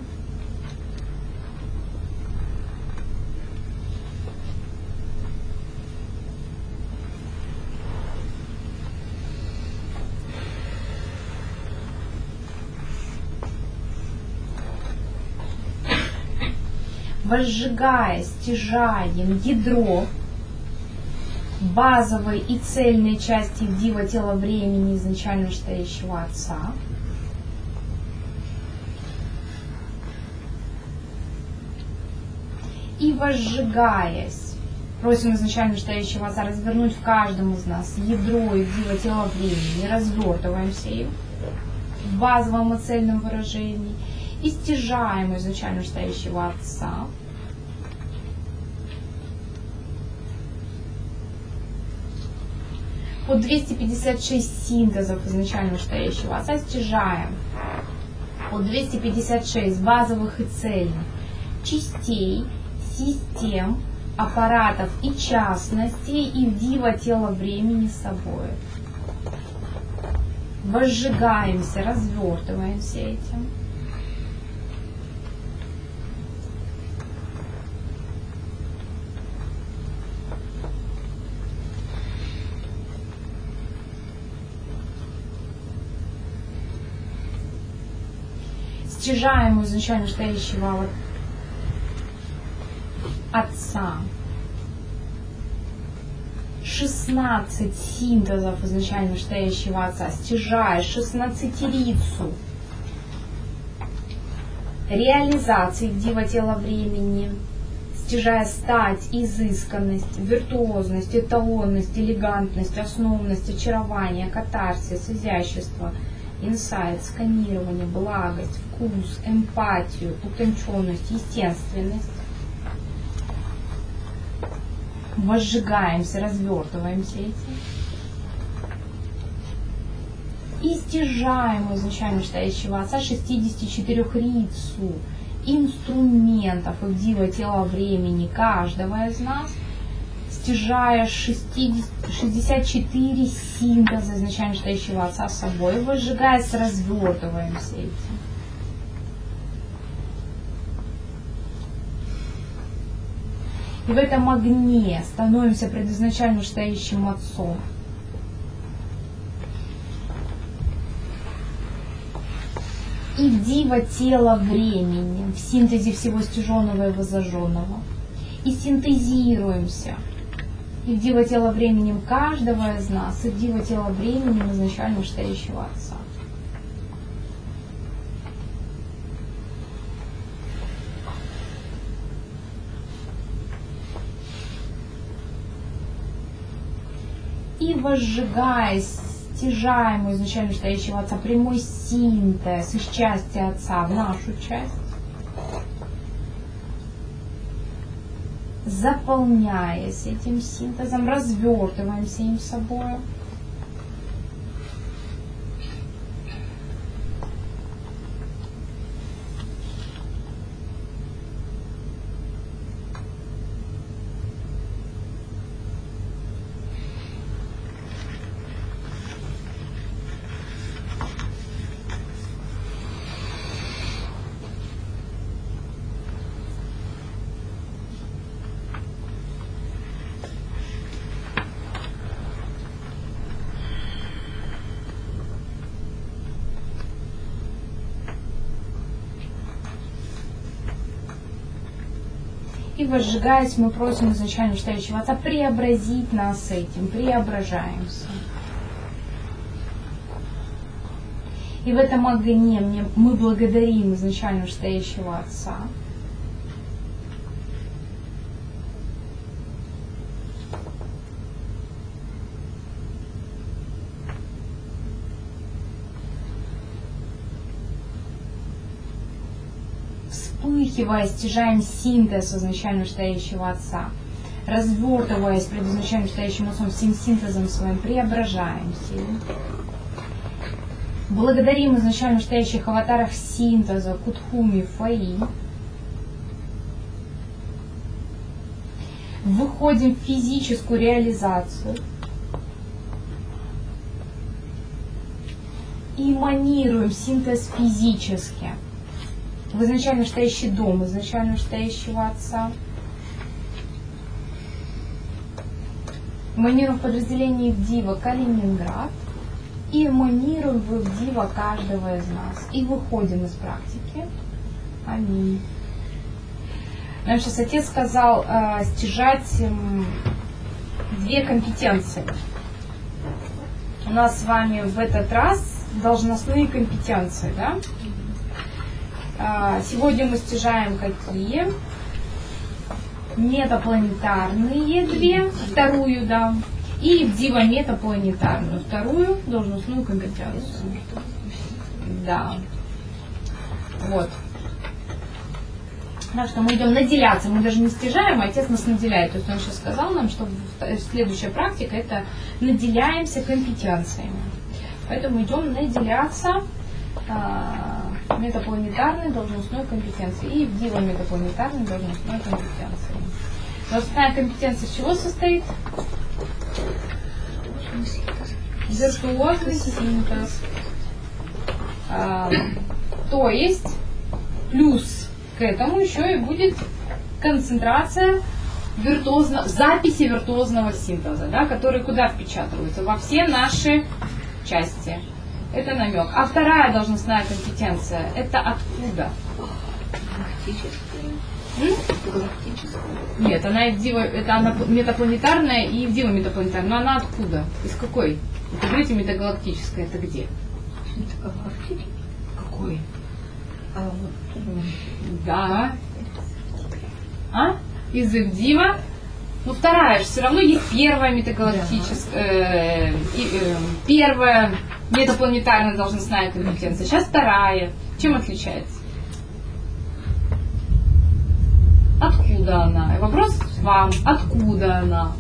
Возжигая, стяжаем ядро базовой и цельной части дива тела времени изначально стоящего отца. И возжигаясь, просим изначально стоящего отца развернуть в каждом из нас ядро и дива тела времени, развертываемся им в базовом и цельном выражении. И стяжаем изначально стоящего отца. По двести пятьдесят шесть синтезов изначально стоящего отца стяжаем. По двести пятьдесят шесть базовых и цельных частей, систем, аппаратов и частностей и в дива тела времени с собой. Возжигаемся, развертываемся этим. стяжаемого изначально стоящего Отца. шестнадцать синтезов изначально стоящего Отца, стяжая шестнадцатерицу реализации дива тела времени, стяжая стать, изысканность, виртуозность, эталонность, элегантность, основность, очарование, катарсис, изящество, инсайт, сканирование, благость, вкус, эмпатию, утонченность, естественность. Возжигаемся, развертываемся этим. И стяжаем изначально стоящего Отца шестидесятичетырёхрицу инструментов и дива тела времени каждого из нас, стяжая шестьдесят четыре синтеза изначально стоящего Отца с собой, возжигаясь, развертываемся этим. И в этом огне становимся предизначально стоящим Отцом. И в диво тела времени, в синтезе всего стяженного и воззаженного. И синтезируемся. И в диво тела временем каждого из нас, и в диво тела временем изначально стоящего Отца. И возжигаясь, стяжаемого изначально стоящего Отца, прямой синтез из части Отца в нашу часть, заполняясь этим синтезом, развертываемся им собой. И возжигаясь, мы просим изначально стоящего Отца преобразить нас этим, преображаемся. И в этом огне мне, мы благодарим изначально стоящего Отца. Вспыхивая, стяжаем синтез изначально стоящего Отца. Развертываясь пред изначально стоящим Отцом, всем синтезом своим преображаемся. Благодарим изначально стоящих аватарах синтеза, Кутхуми, Фаи. Выходим в физическую реализацию. И эманируем синтез физически. В изначально стоящий дом, изначально стоящего Отца. Эманируем в подразделении в Дива Калининград. И эманируем в Дива каждого из нас. И выходим из практики. Аминь. Нам сейчас Отец сказал э, стяжать э, две компетенции. У нас с вами в этот раз должностные компетенции, да? Сегодня мы стяжаем какие? Метапланетарные две, вторую, да, и Дива метапланетарную, вторую должностную компетенцию. Да. Вот. Так что мы идем наделяться, мы даже не стяжаем, а Отец нас наделяет. То есть он сейчас сказал нам, что следующая практика это наделяемся компетенциями. Поэтому идем наделяться метапланетарной должностной компетенции и в Дива метапланетарной должностной компетенции. Должностная компетенция из чего состоит? Виртуозный синтез. А, то есть плюс к этому еще и будет концентрация виртуозно, записи виртуозного синтеза, да, которые куда впечатываются? Во все наши части. Это намек. А вторая должностная компетенция, это откуда? М? Нет, она евдиво, это она метапланетарная и евдиво-метапланетарная. Но она откуда? Из какой? Вы говорите, метагалактическая, это где? Метагалактическая? Какой? А, вот, да. А? Из Ивдива. Ну, вторая же все равно есть первая метагалактическая, э, э, первая метапланетарная должностная компетенция. Сейчас вторая. Чем отличается? Откуда она? И вопрос вам. Откуда она?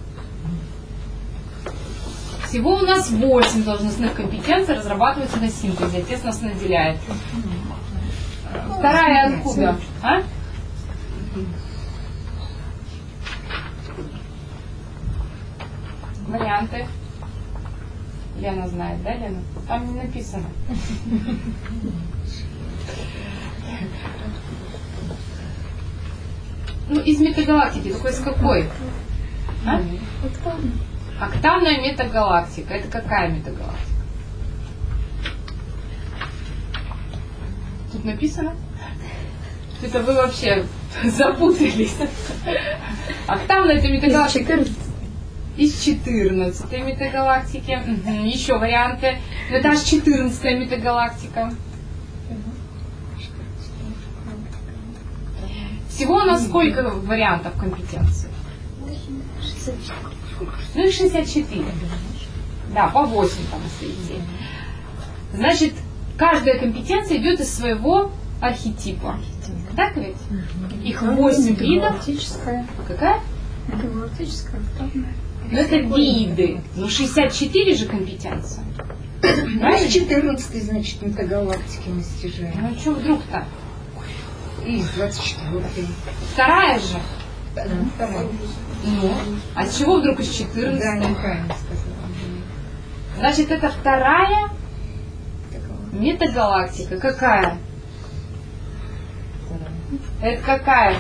Всего у нас восемь должностных компетенций разрабатываются на синтезе. Отец нас наделяет. Вторая откуда? А? Варианты. Лена знает, да, Лена? Там не написано. Ну, из метагалактики. Только из какой? А? Октавная метагалактика. Это какая метагалактика? Тут написано? Это вы вообще запутались. Октавная это метагалактика. Из четырнадцатой метагалактики. Угу. Еще варианты. Это аж четырнадцатая метагалактика. Всего у нас сколько вариантов компетенции? Ну и шестьдесят четыре. Да, по восемь там если. Значит, каждая компетенция идет из своего архетипа. Так ведь? Их восемь видов. Какая? Метагалактическая, октавная. Ну это виды. Ну шестьдесят четыре же компетенции. Ну, четырнадцатый, значит, метагалактики мы стяжаем. Ну что вдруг-то? И двадцать четвёртый. Вторая же. Да, вторая. Ну, а с чего вдруг из четырнадцатой? Да, неправильно сказала. Значит, это вторая метагалактика. Какая? Это какая?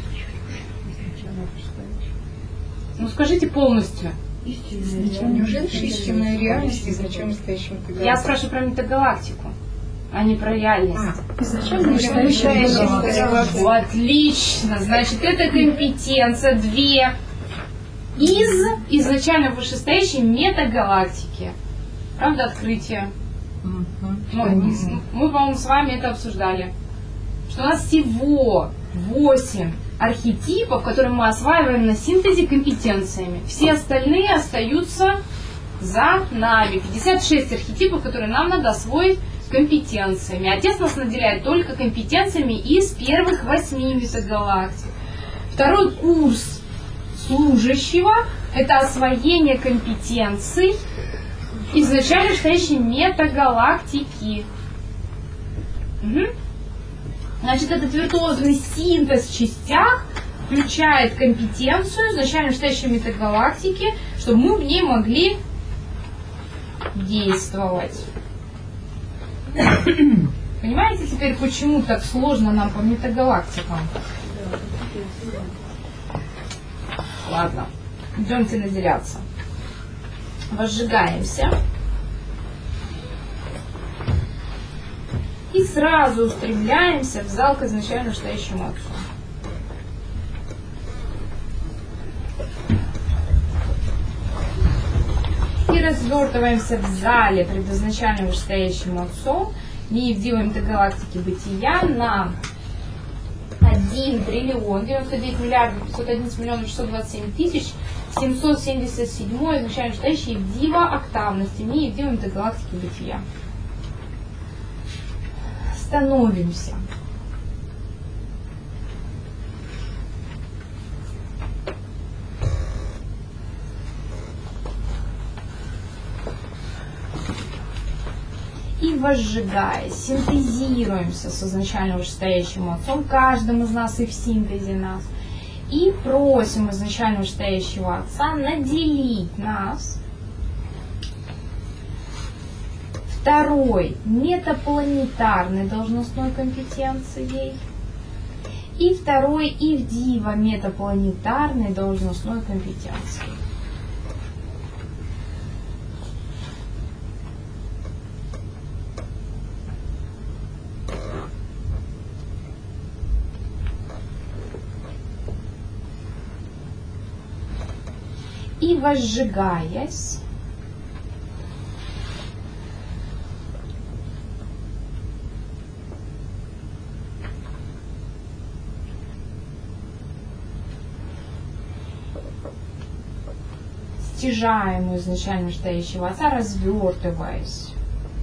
Ну скажите полностью. Неужели истинная реальность изначально настоящая метагалактика? Я спрашиваю про метагалактику, а не про реальность. Изначально настоящая метагалактика. Отлично. Значит, это компетенция две из изначально вышестоящей метагалактики. Правда, открытие? Ну, мы, по-моему, с вами это обсуждали. Что у нас всего восемь архетипов, которые мы осваиваем на синтезе компетенциями. Все остальные остаются за нами. пятьдесят шесть архетипов, которые нам надо освоить компетенциями. Отец нас наделяет только компетенциями из первых восьми метагалактик. Второй курс служащего – это освоение компетенций изначально стоящей метагалактики. Угу. Значит, этот виртуозный синтез в частях включает компетенцию изначально стоящей метагалактики, чтобы мы в ней могли действовать. Понимаете теперь, почему так сложно нам по метагалактикам? Ладно, идемте наделяться. Возжигаемся. И сразу устремляемся в зал к изначально стоящему Отцу. И развертываемся в зале пред изначально вышестоящим Отцом, неевдивой метагалактики бытия на один триллион девяносто девять миллиардов пятьсот одиннадцать миллионов шестьсот двадцать семь тысяч семьсот семьдесят семь изначально вышестоящей евдива октавности неевдивой метагалактики бытия. Становимся. И возжигаясь, синтезируемся с изначально вышестоящим Отцом, каждым из нас и в синтезе нас, и просим изначально вышестоящего Отца наделить нас второй метапланетарной должностной компетенцией и второй ивдива метапланетарной должностной компетенцией. возжигаясь, стяжаемую изначально стоящего Отца, развертываясь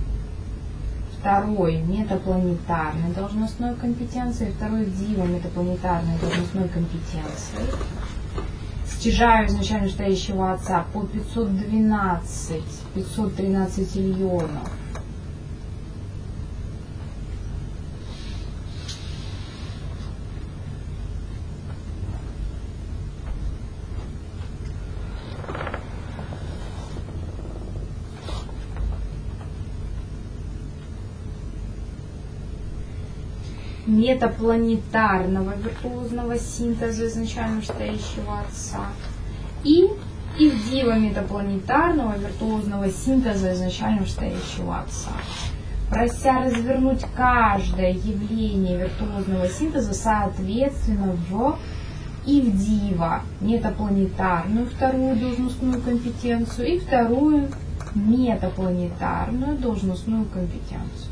второй метапланетарной должностной компетенцией, второй дива метапланетарной должностной компетенцией, стяжаю изначально стоящего Отца по пятьсот двенадцать, пятьсот тринадцать иллионов, метапланетарного виртуозного синтеза изначально стоящего Отца и Ивдива метапланетарного виртуозного синтеза изначально стоящего Отца, прося развернуть каждое явление виртуозного синтеза соответственно в Ивдива метапланетарную вторую должностную компетенцию и вторую метапланетарную должностную компетенцию.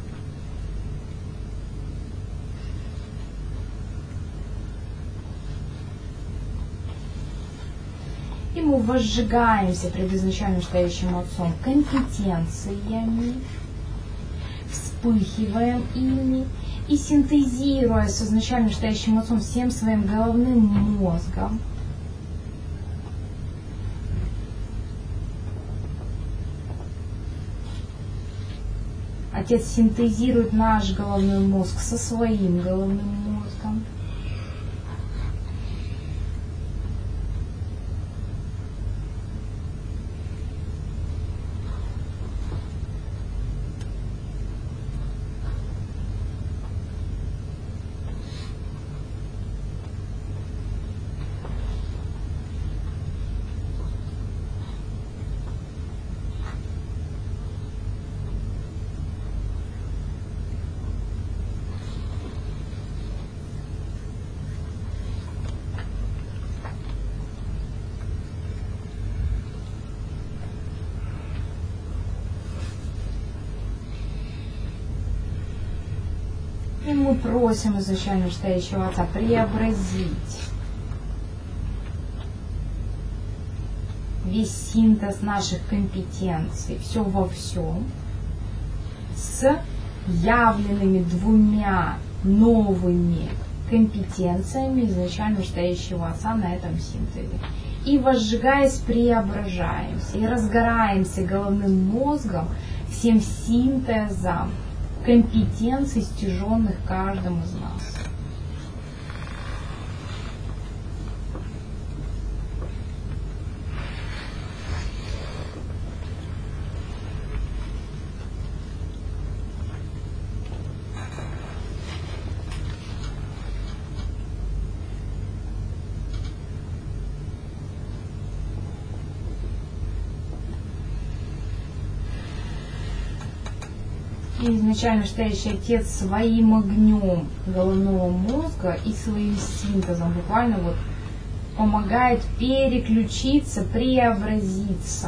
И мы возжигаемся пред изначально стоящим Отцом компетенциями, вспыхиваем ими и синтезируя с изначально стоящим Отцом всем своим головным мозгом, Отец синтезирует наш головной мозг со своим головным мозгом. И мы просим изначально стоящего Отца преобразить весь синтез наших компетенций, все во всем, с явленными двумя новыми компетенциями изначально стоящего Отца на этом синтезе. И возжигаясь, преображаемся и разгораемся головным мозгом всем синтезом компетенций, стяженных каждым из нас. И изначально стоящий Отец своим огнем головного мозга и своим синтезом буквально вот помогает переключиться, преобразиться.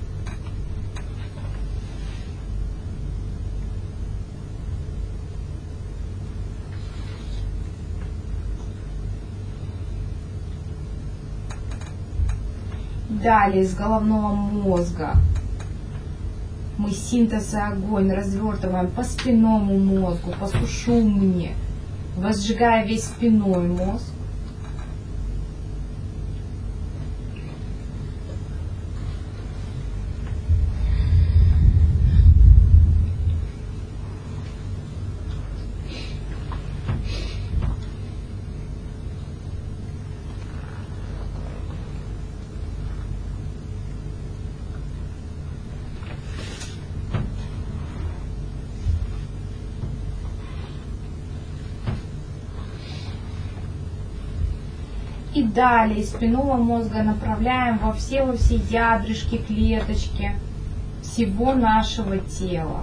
Далее из головного мозга мы синтез и огонь развертываем по спинному мозгу, по сушумне, возжигая весь спинной мозг. И далее из спинного мозга направляем во все, во все ядрышки, клеточки всего нашего тела.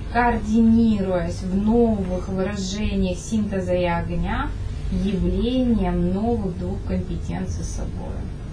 координируясь в новых выражениях синтеза и огня, явлением новых двух компетенций с собой.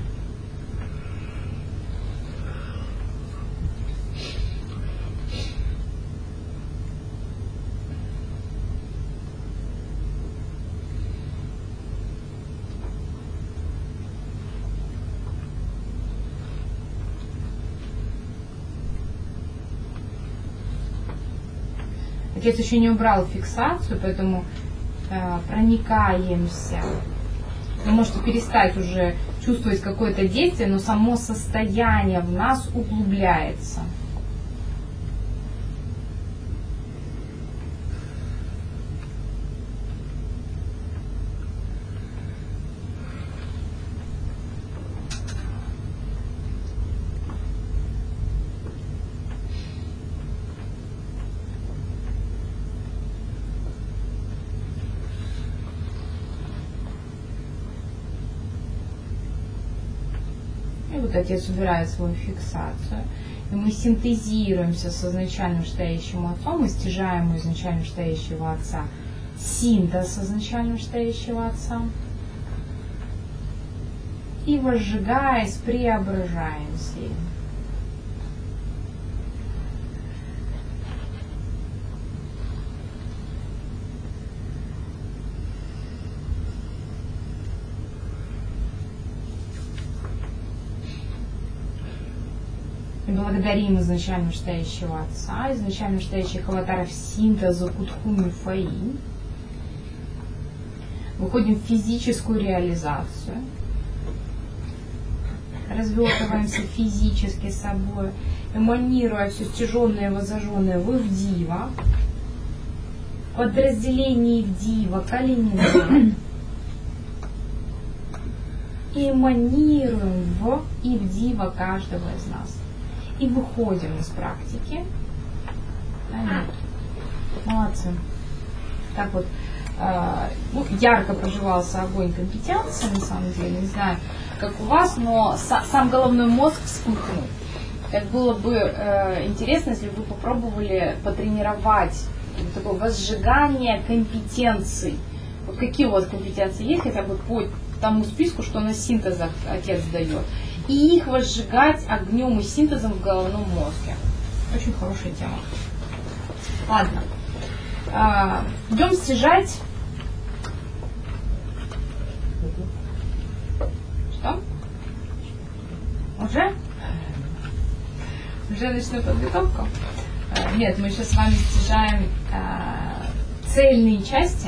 Отец еще не убрал фиксацию, поэтому э, проникаемся. Вы можете перестать уже чувствовать какое-то действие, но само состояние в нас углубляется. И вот Отец убирает свою фиксацию. И мы синтезируемся с изначально вышестоящим Отцом, мы стяжаем у изначально вышестоящего Отца синтез с изначально вышестоящего Отца. И возжигаясь, преображаемся им. И благодарим изначально вышестоящего Отца, изначально вышестоящих аватаров синтеза Кутхуми Фаи. Выходим в физическую реализацию. Развертываемся физически собой, эманируя все стяженное и возожженное в Ивдива, подразделение Ивдива, Калининград. И эманируем в Ивдива каждого из нас. И выходим из практики. Молодцы. Так вот, э, ну, ярко проживался огонь компетенции, на самом деле, не знаю, как у вас, но са- сам головной мозг вспыхнул. Так было бы э, интересно, если бы вы попробовали потренировать вот такое возжигание компетенций. Вот какие у вас компетенции есть, хотя бы по тому списку, что на синтезах Отец дает. И их возжигать огнем и синтезом в головном мозге. Очень хорошая тема. Ладно. А, идем стяжать. Что? Уже? Уже начну подготовку? А, нет, мы сейчас с вами стяжаем а, цельные части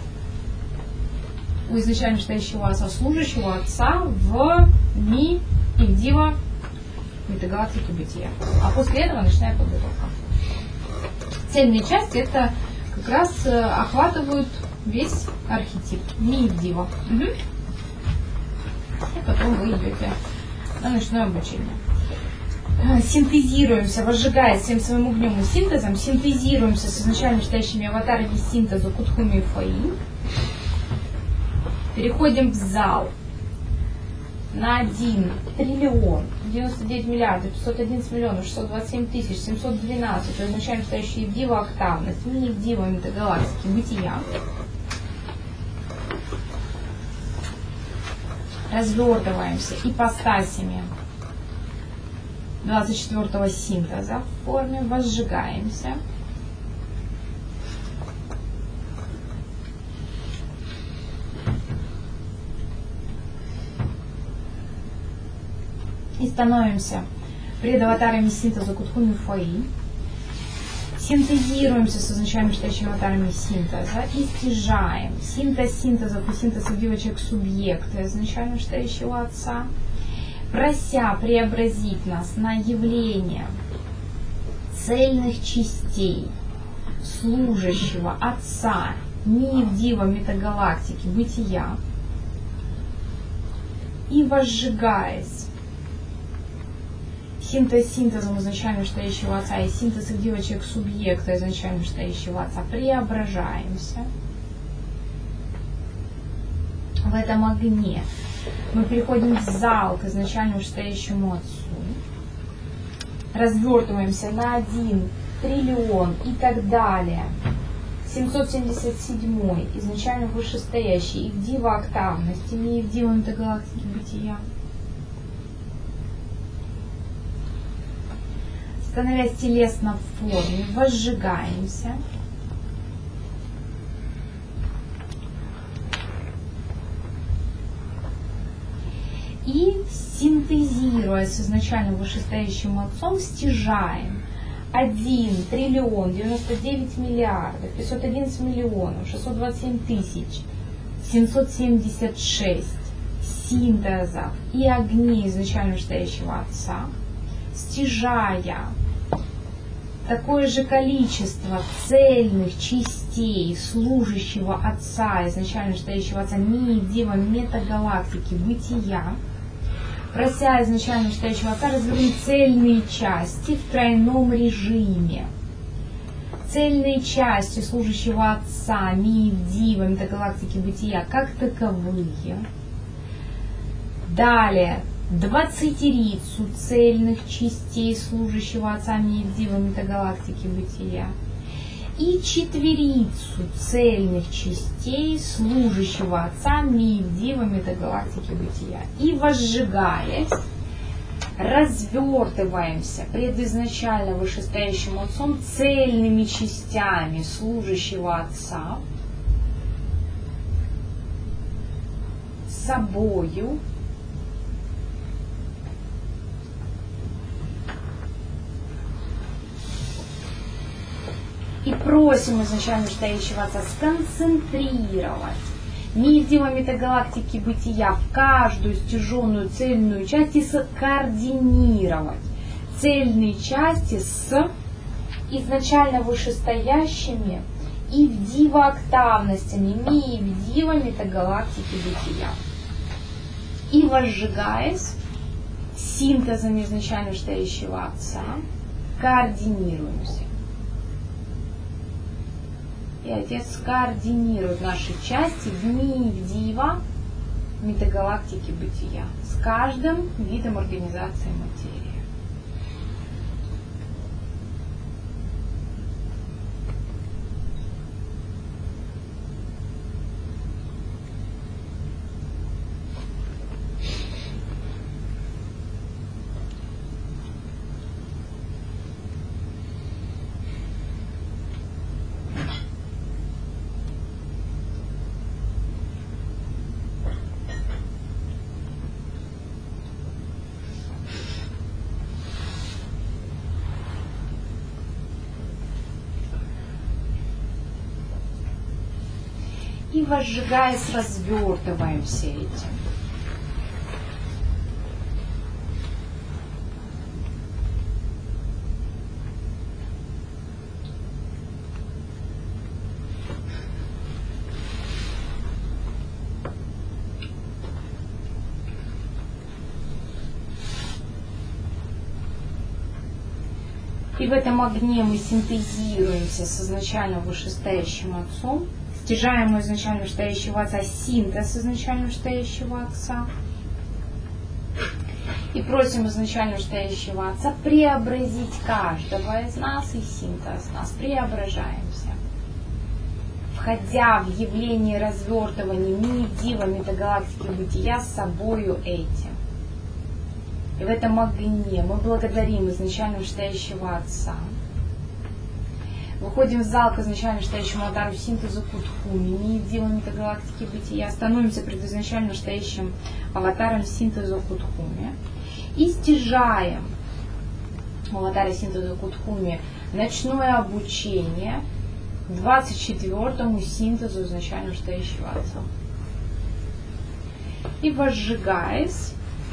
у изначально вышестоящего сослужащего Отца в Ми и в Дива метагалактики бытия. А после этого начинает подготовка. Цельные части это как раз охватывают весь архетип Ми и в Дива. Угу. И потом вы идете на ночное обучение. Синтезируемся, возжигая всем своим огнем и синтезом, синтезируемся с изначально вышестоящими аватарами синтеза Кутхуми и Фаи. Переходим в зал на один триллион девяносто девять миллиардов пятьсот одиннадцать миллионов шестьсот двадцать семь тысяч семьсот двенадцать изначально стоящие в Дива октавность, мини в Дива метагалактики бытия. Развертываемся ипостасями двадцать четвёртого синтеза в форме, возжигаемся. И становимся перед аватарами синтеза Кутхуми Фаи. Синтезируемся с изначально вышестоящими аватарами синтеза и стяжаем синтез синтезов и синтез девочек субъекта изначально вышестоящего Отца, прося преобразить нас на явление цельных частей служащего Отца Ми-Дива метагалактики бытия и возжигаясь синтез синтезом изначально вышестоящего Отца и синтез девочек субъекта изначально вышестоящего Отца преображаемся в этом огне. Мы переходим в зал к изначально вышестоящему Отцу, развертываемся на один триллион и так далее. семьсот семьдесят седьмой, изначально вышестоящий, Ивдива октавность, имея Ивдива метагалактики бытия. Становясь телесно в форме, возжигаемся. И синтезируя с изначально вышестоящим отцом, стяжаем один триллион девяносто девять миллиардов пятьсот одиннадцать миллионов шестьсот двадцать семь тысяч семьсот семьдесят шесть синтезов и огней изначально вышестоящего отца, стяжая такое же количество цельных частей служащего отца, изначально вышестоящего отца, неедиво метагалактики бытия, прося изначально вышестоящего отца развернуть цельные части в тройном режиме. Цельные части служащего отца, неедиво метагалактики бытия, как таковые. Далее. Двадцатерицу цельных частей служащего отца Миевдива метагалактики бытия и четверицу цельных частей служащего отца Миевдива метагалактики бытия. И возжигаясь, развертываемся пред изначально вышестоящим отцом цельными частями служащего отца собою. И просим изначально вышестоящего отца сконцентрировать Миевдива метагалактики бытия в каждую стяженную цельную часть и скоординировать цельные части с изначально вышестоящими Ивдива-октавностями Миевдива метагалактики бытия. И возжигаясь синтезом изначально вышестоящего отца, координируемся. И Отец координирует наши части в Миевдива метагалактики бытия с каждым видом организации материи. И возжигаясь, развертываемся этим. И в этом огне мы синтезируемся с изначально вышестоящим отцом, стяжаем у изначально вышестоящего отца синтез изначально вышестоящего отца. И просим изначально вышестоящего отца преобразить каждого из нас, и синтез нас преображаемся. Входя в явление развертывания Миевдива метагалактики бытия с собою этим. И в этом огне мы благодарим изначально вышестоящего отца. Выходим в зал к изначально вышестоящему алтарю синтезу Кутхуми, Миевдива метагалактики бытия, становимся пред изначально вышестоящим аватаром синтезу Кутхуми и стяжаем в аватаре синтезу Кутхуми ночное обучение двадцать четвёртому синтезу изначально вышестоящего отца. И возжигаясь,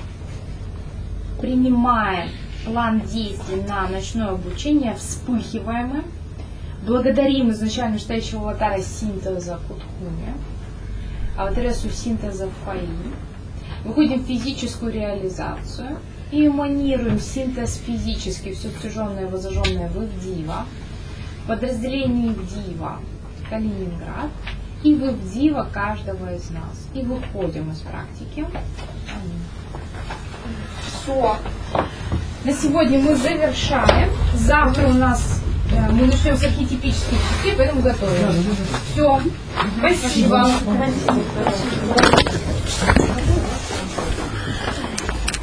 принимаем план действий на ночное обучение, вспыхиваем им, благодарим изначально вышестоящего аватара синтеза Кутхуми, аватаресу синтеза Фаи, выходим в физическую реализацию и эманируем синтез физически, все стяженное, возожженное в Ивдива, подразделение Ивдива Калининград и в Ивдива каждого из нас. И выходим из практики. Все. На сегодня мы завершаем. Завтра у нас Да, мы начнем с архетипических частей, поэтому готовим. Все. Спасибо. Спасибо.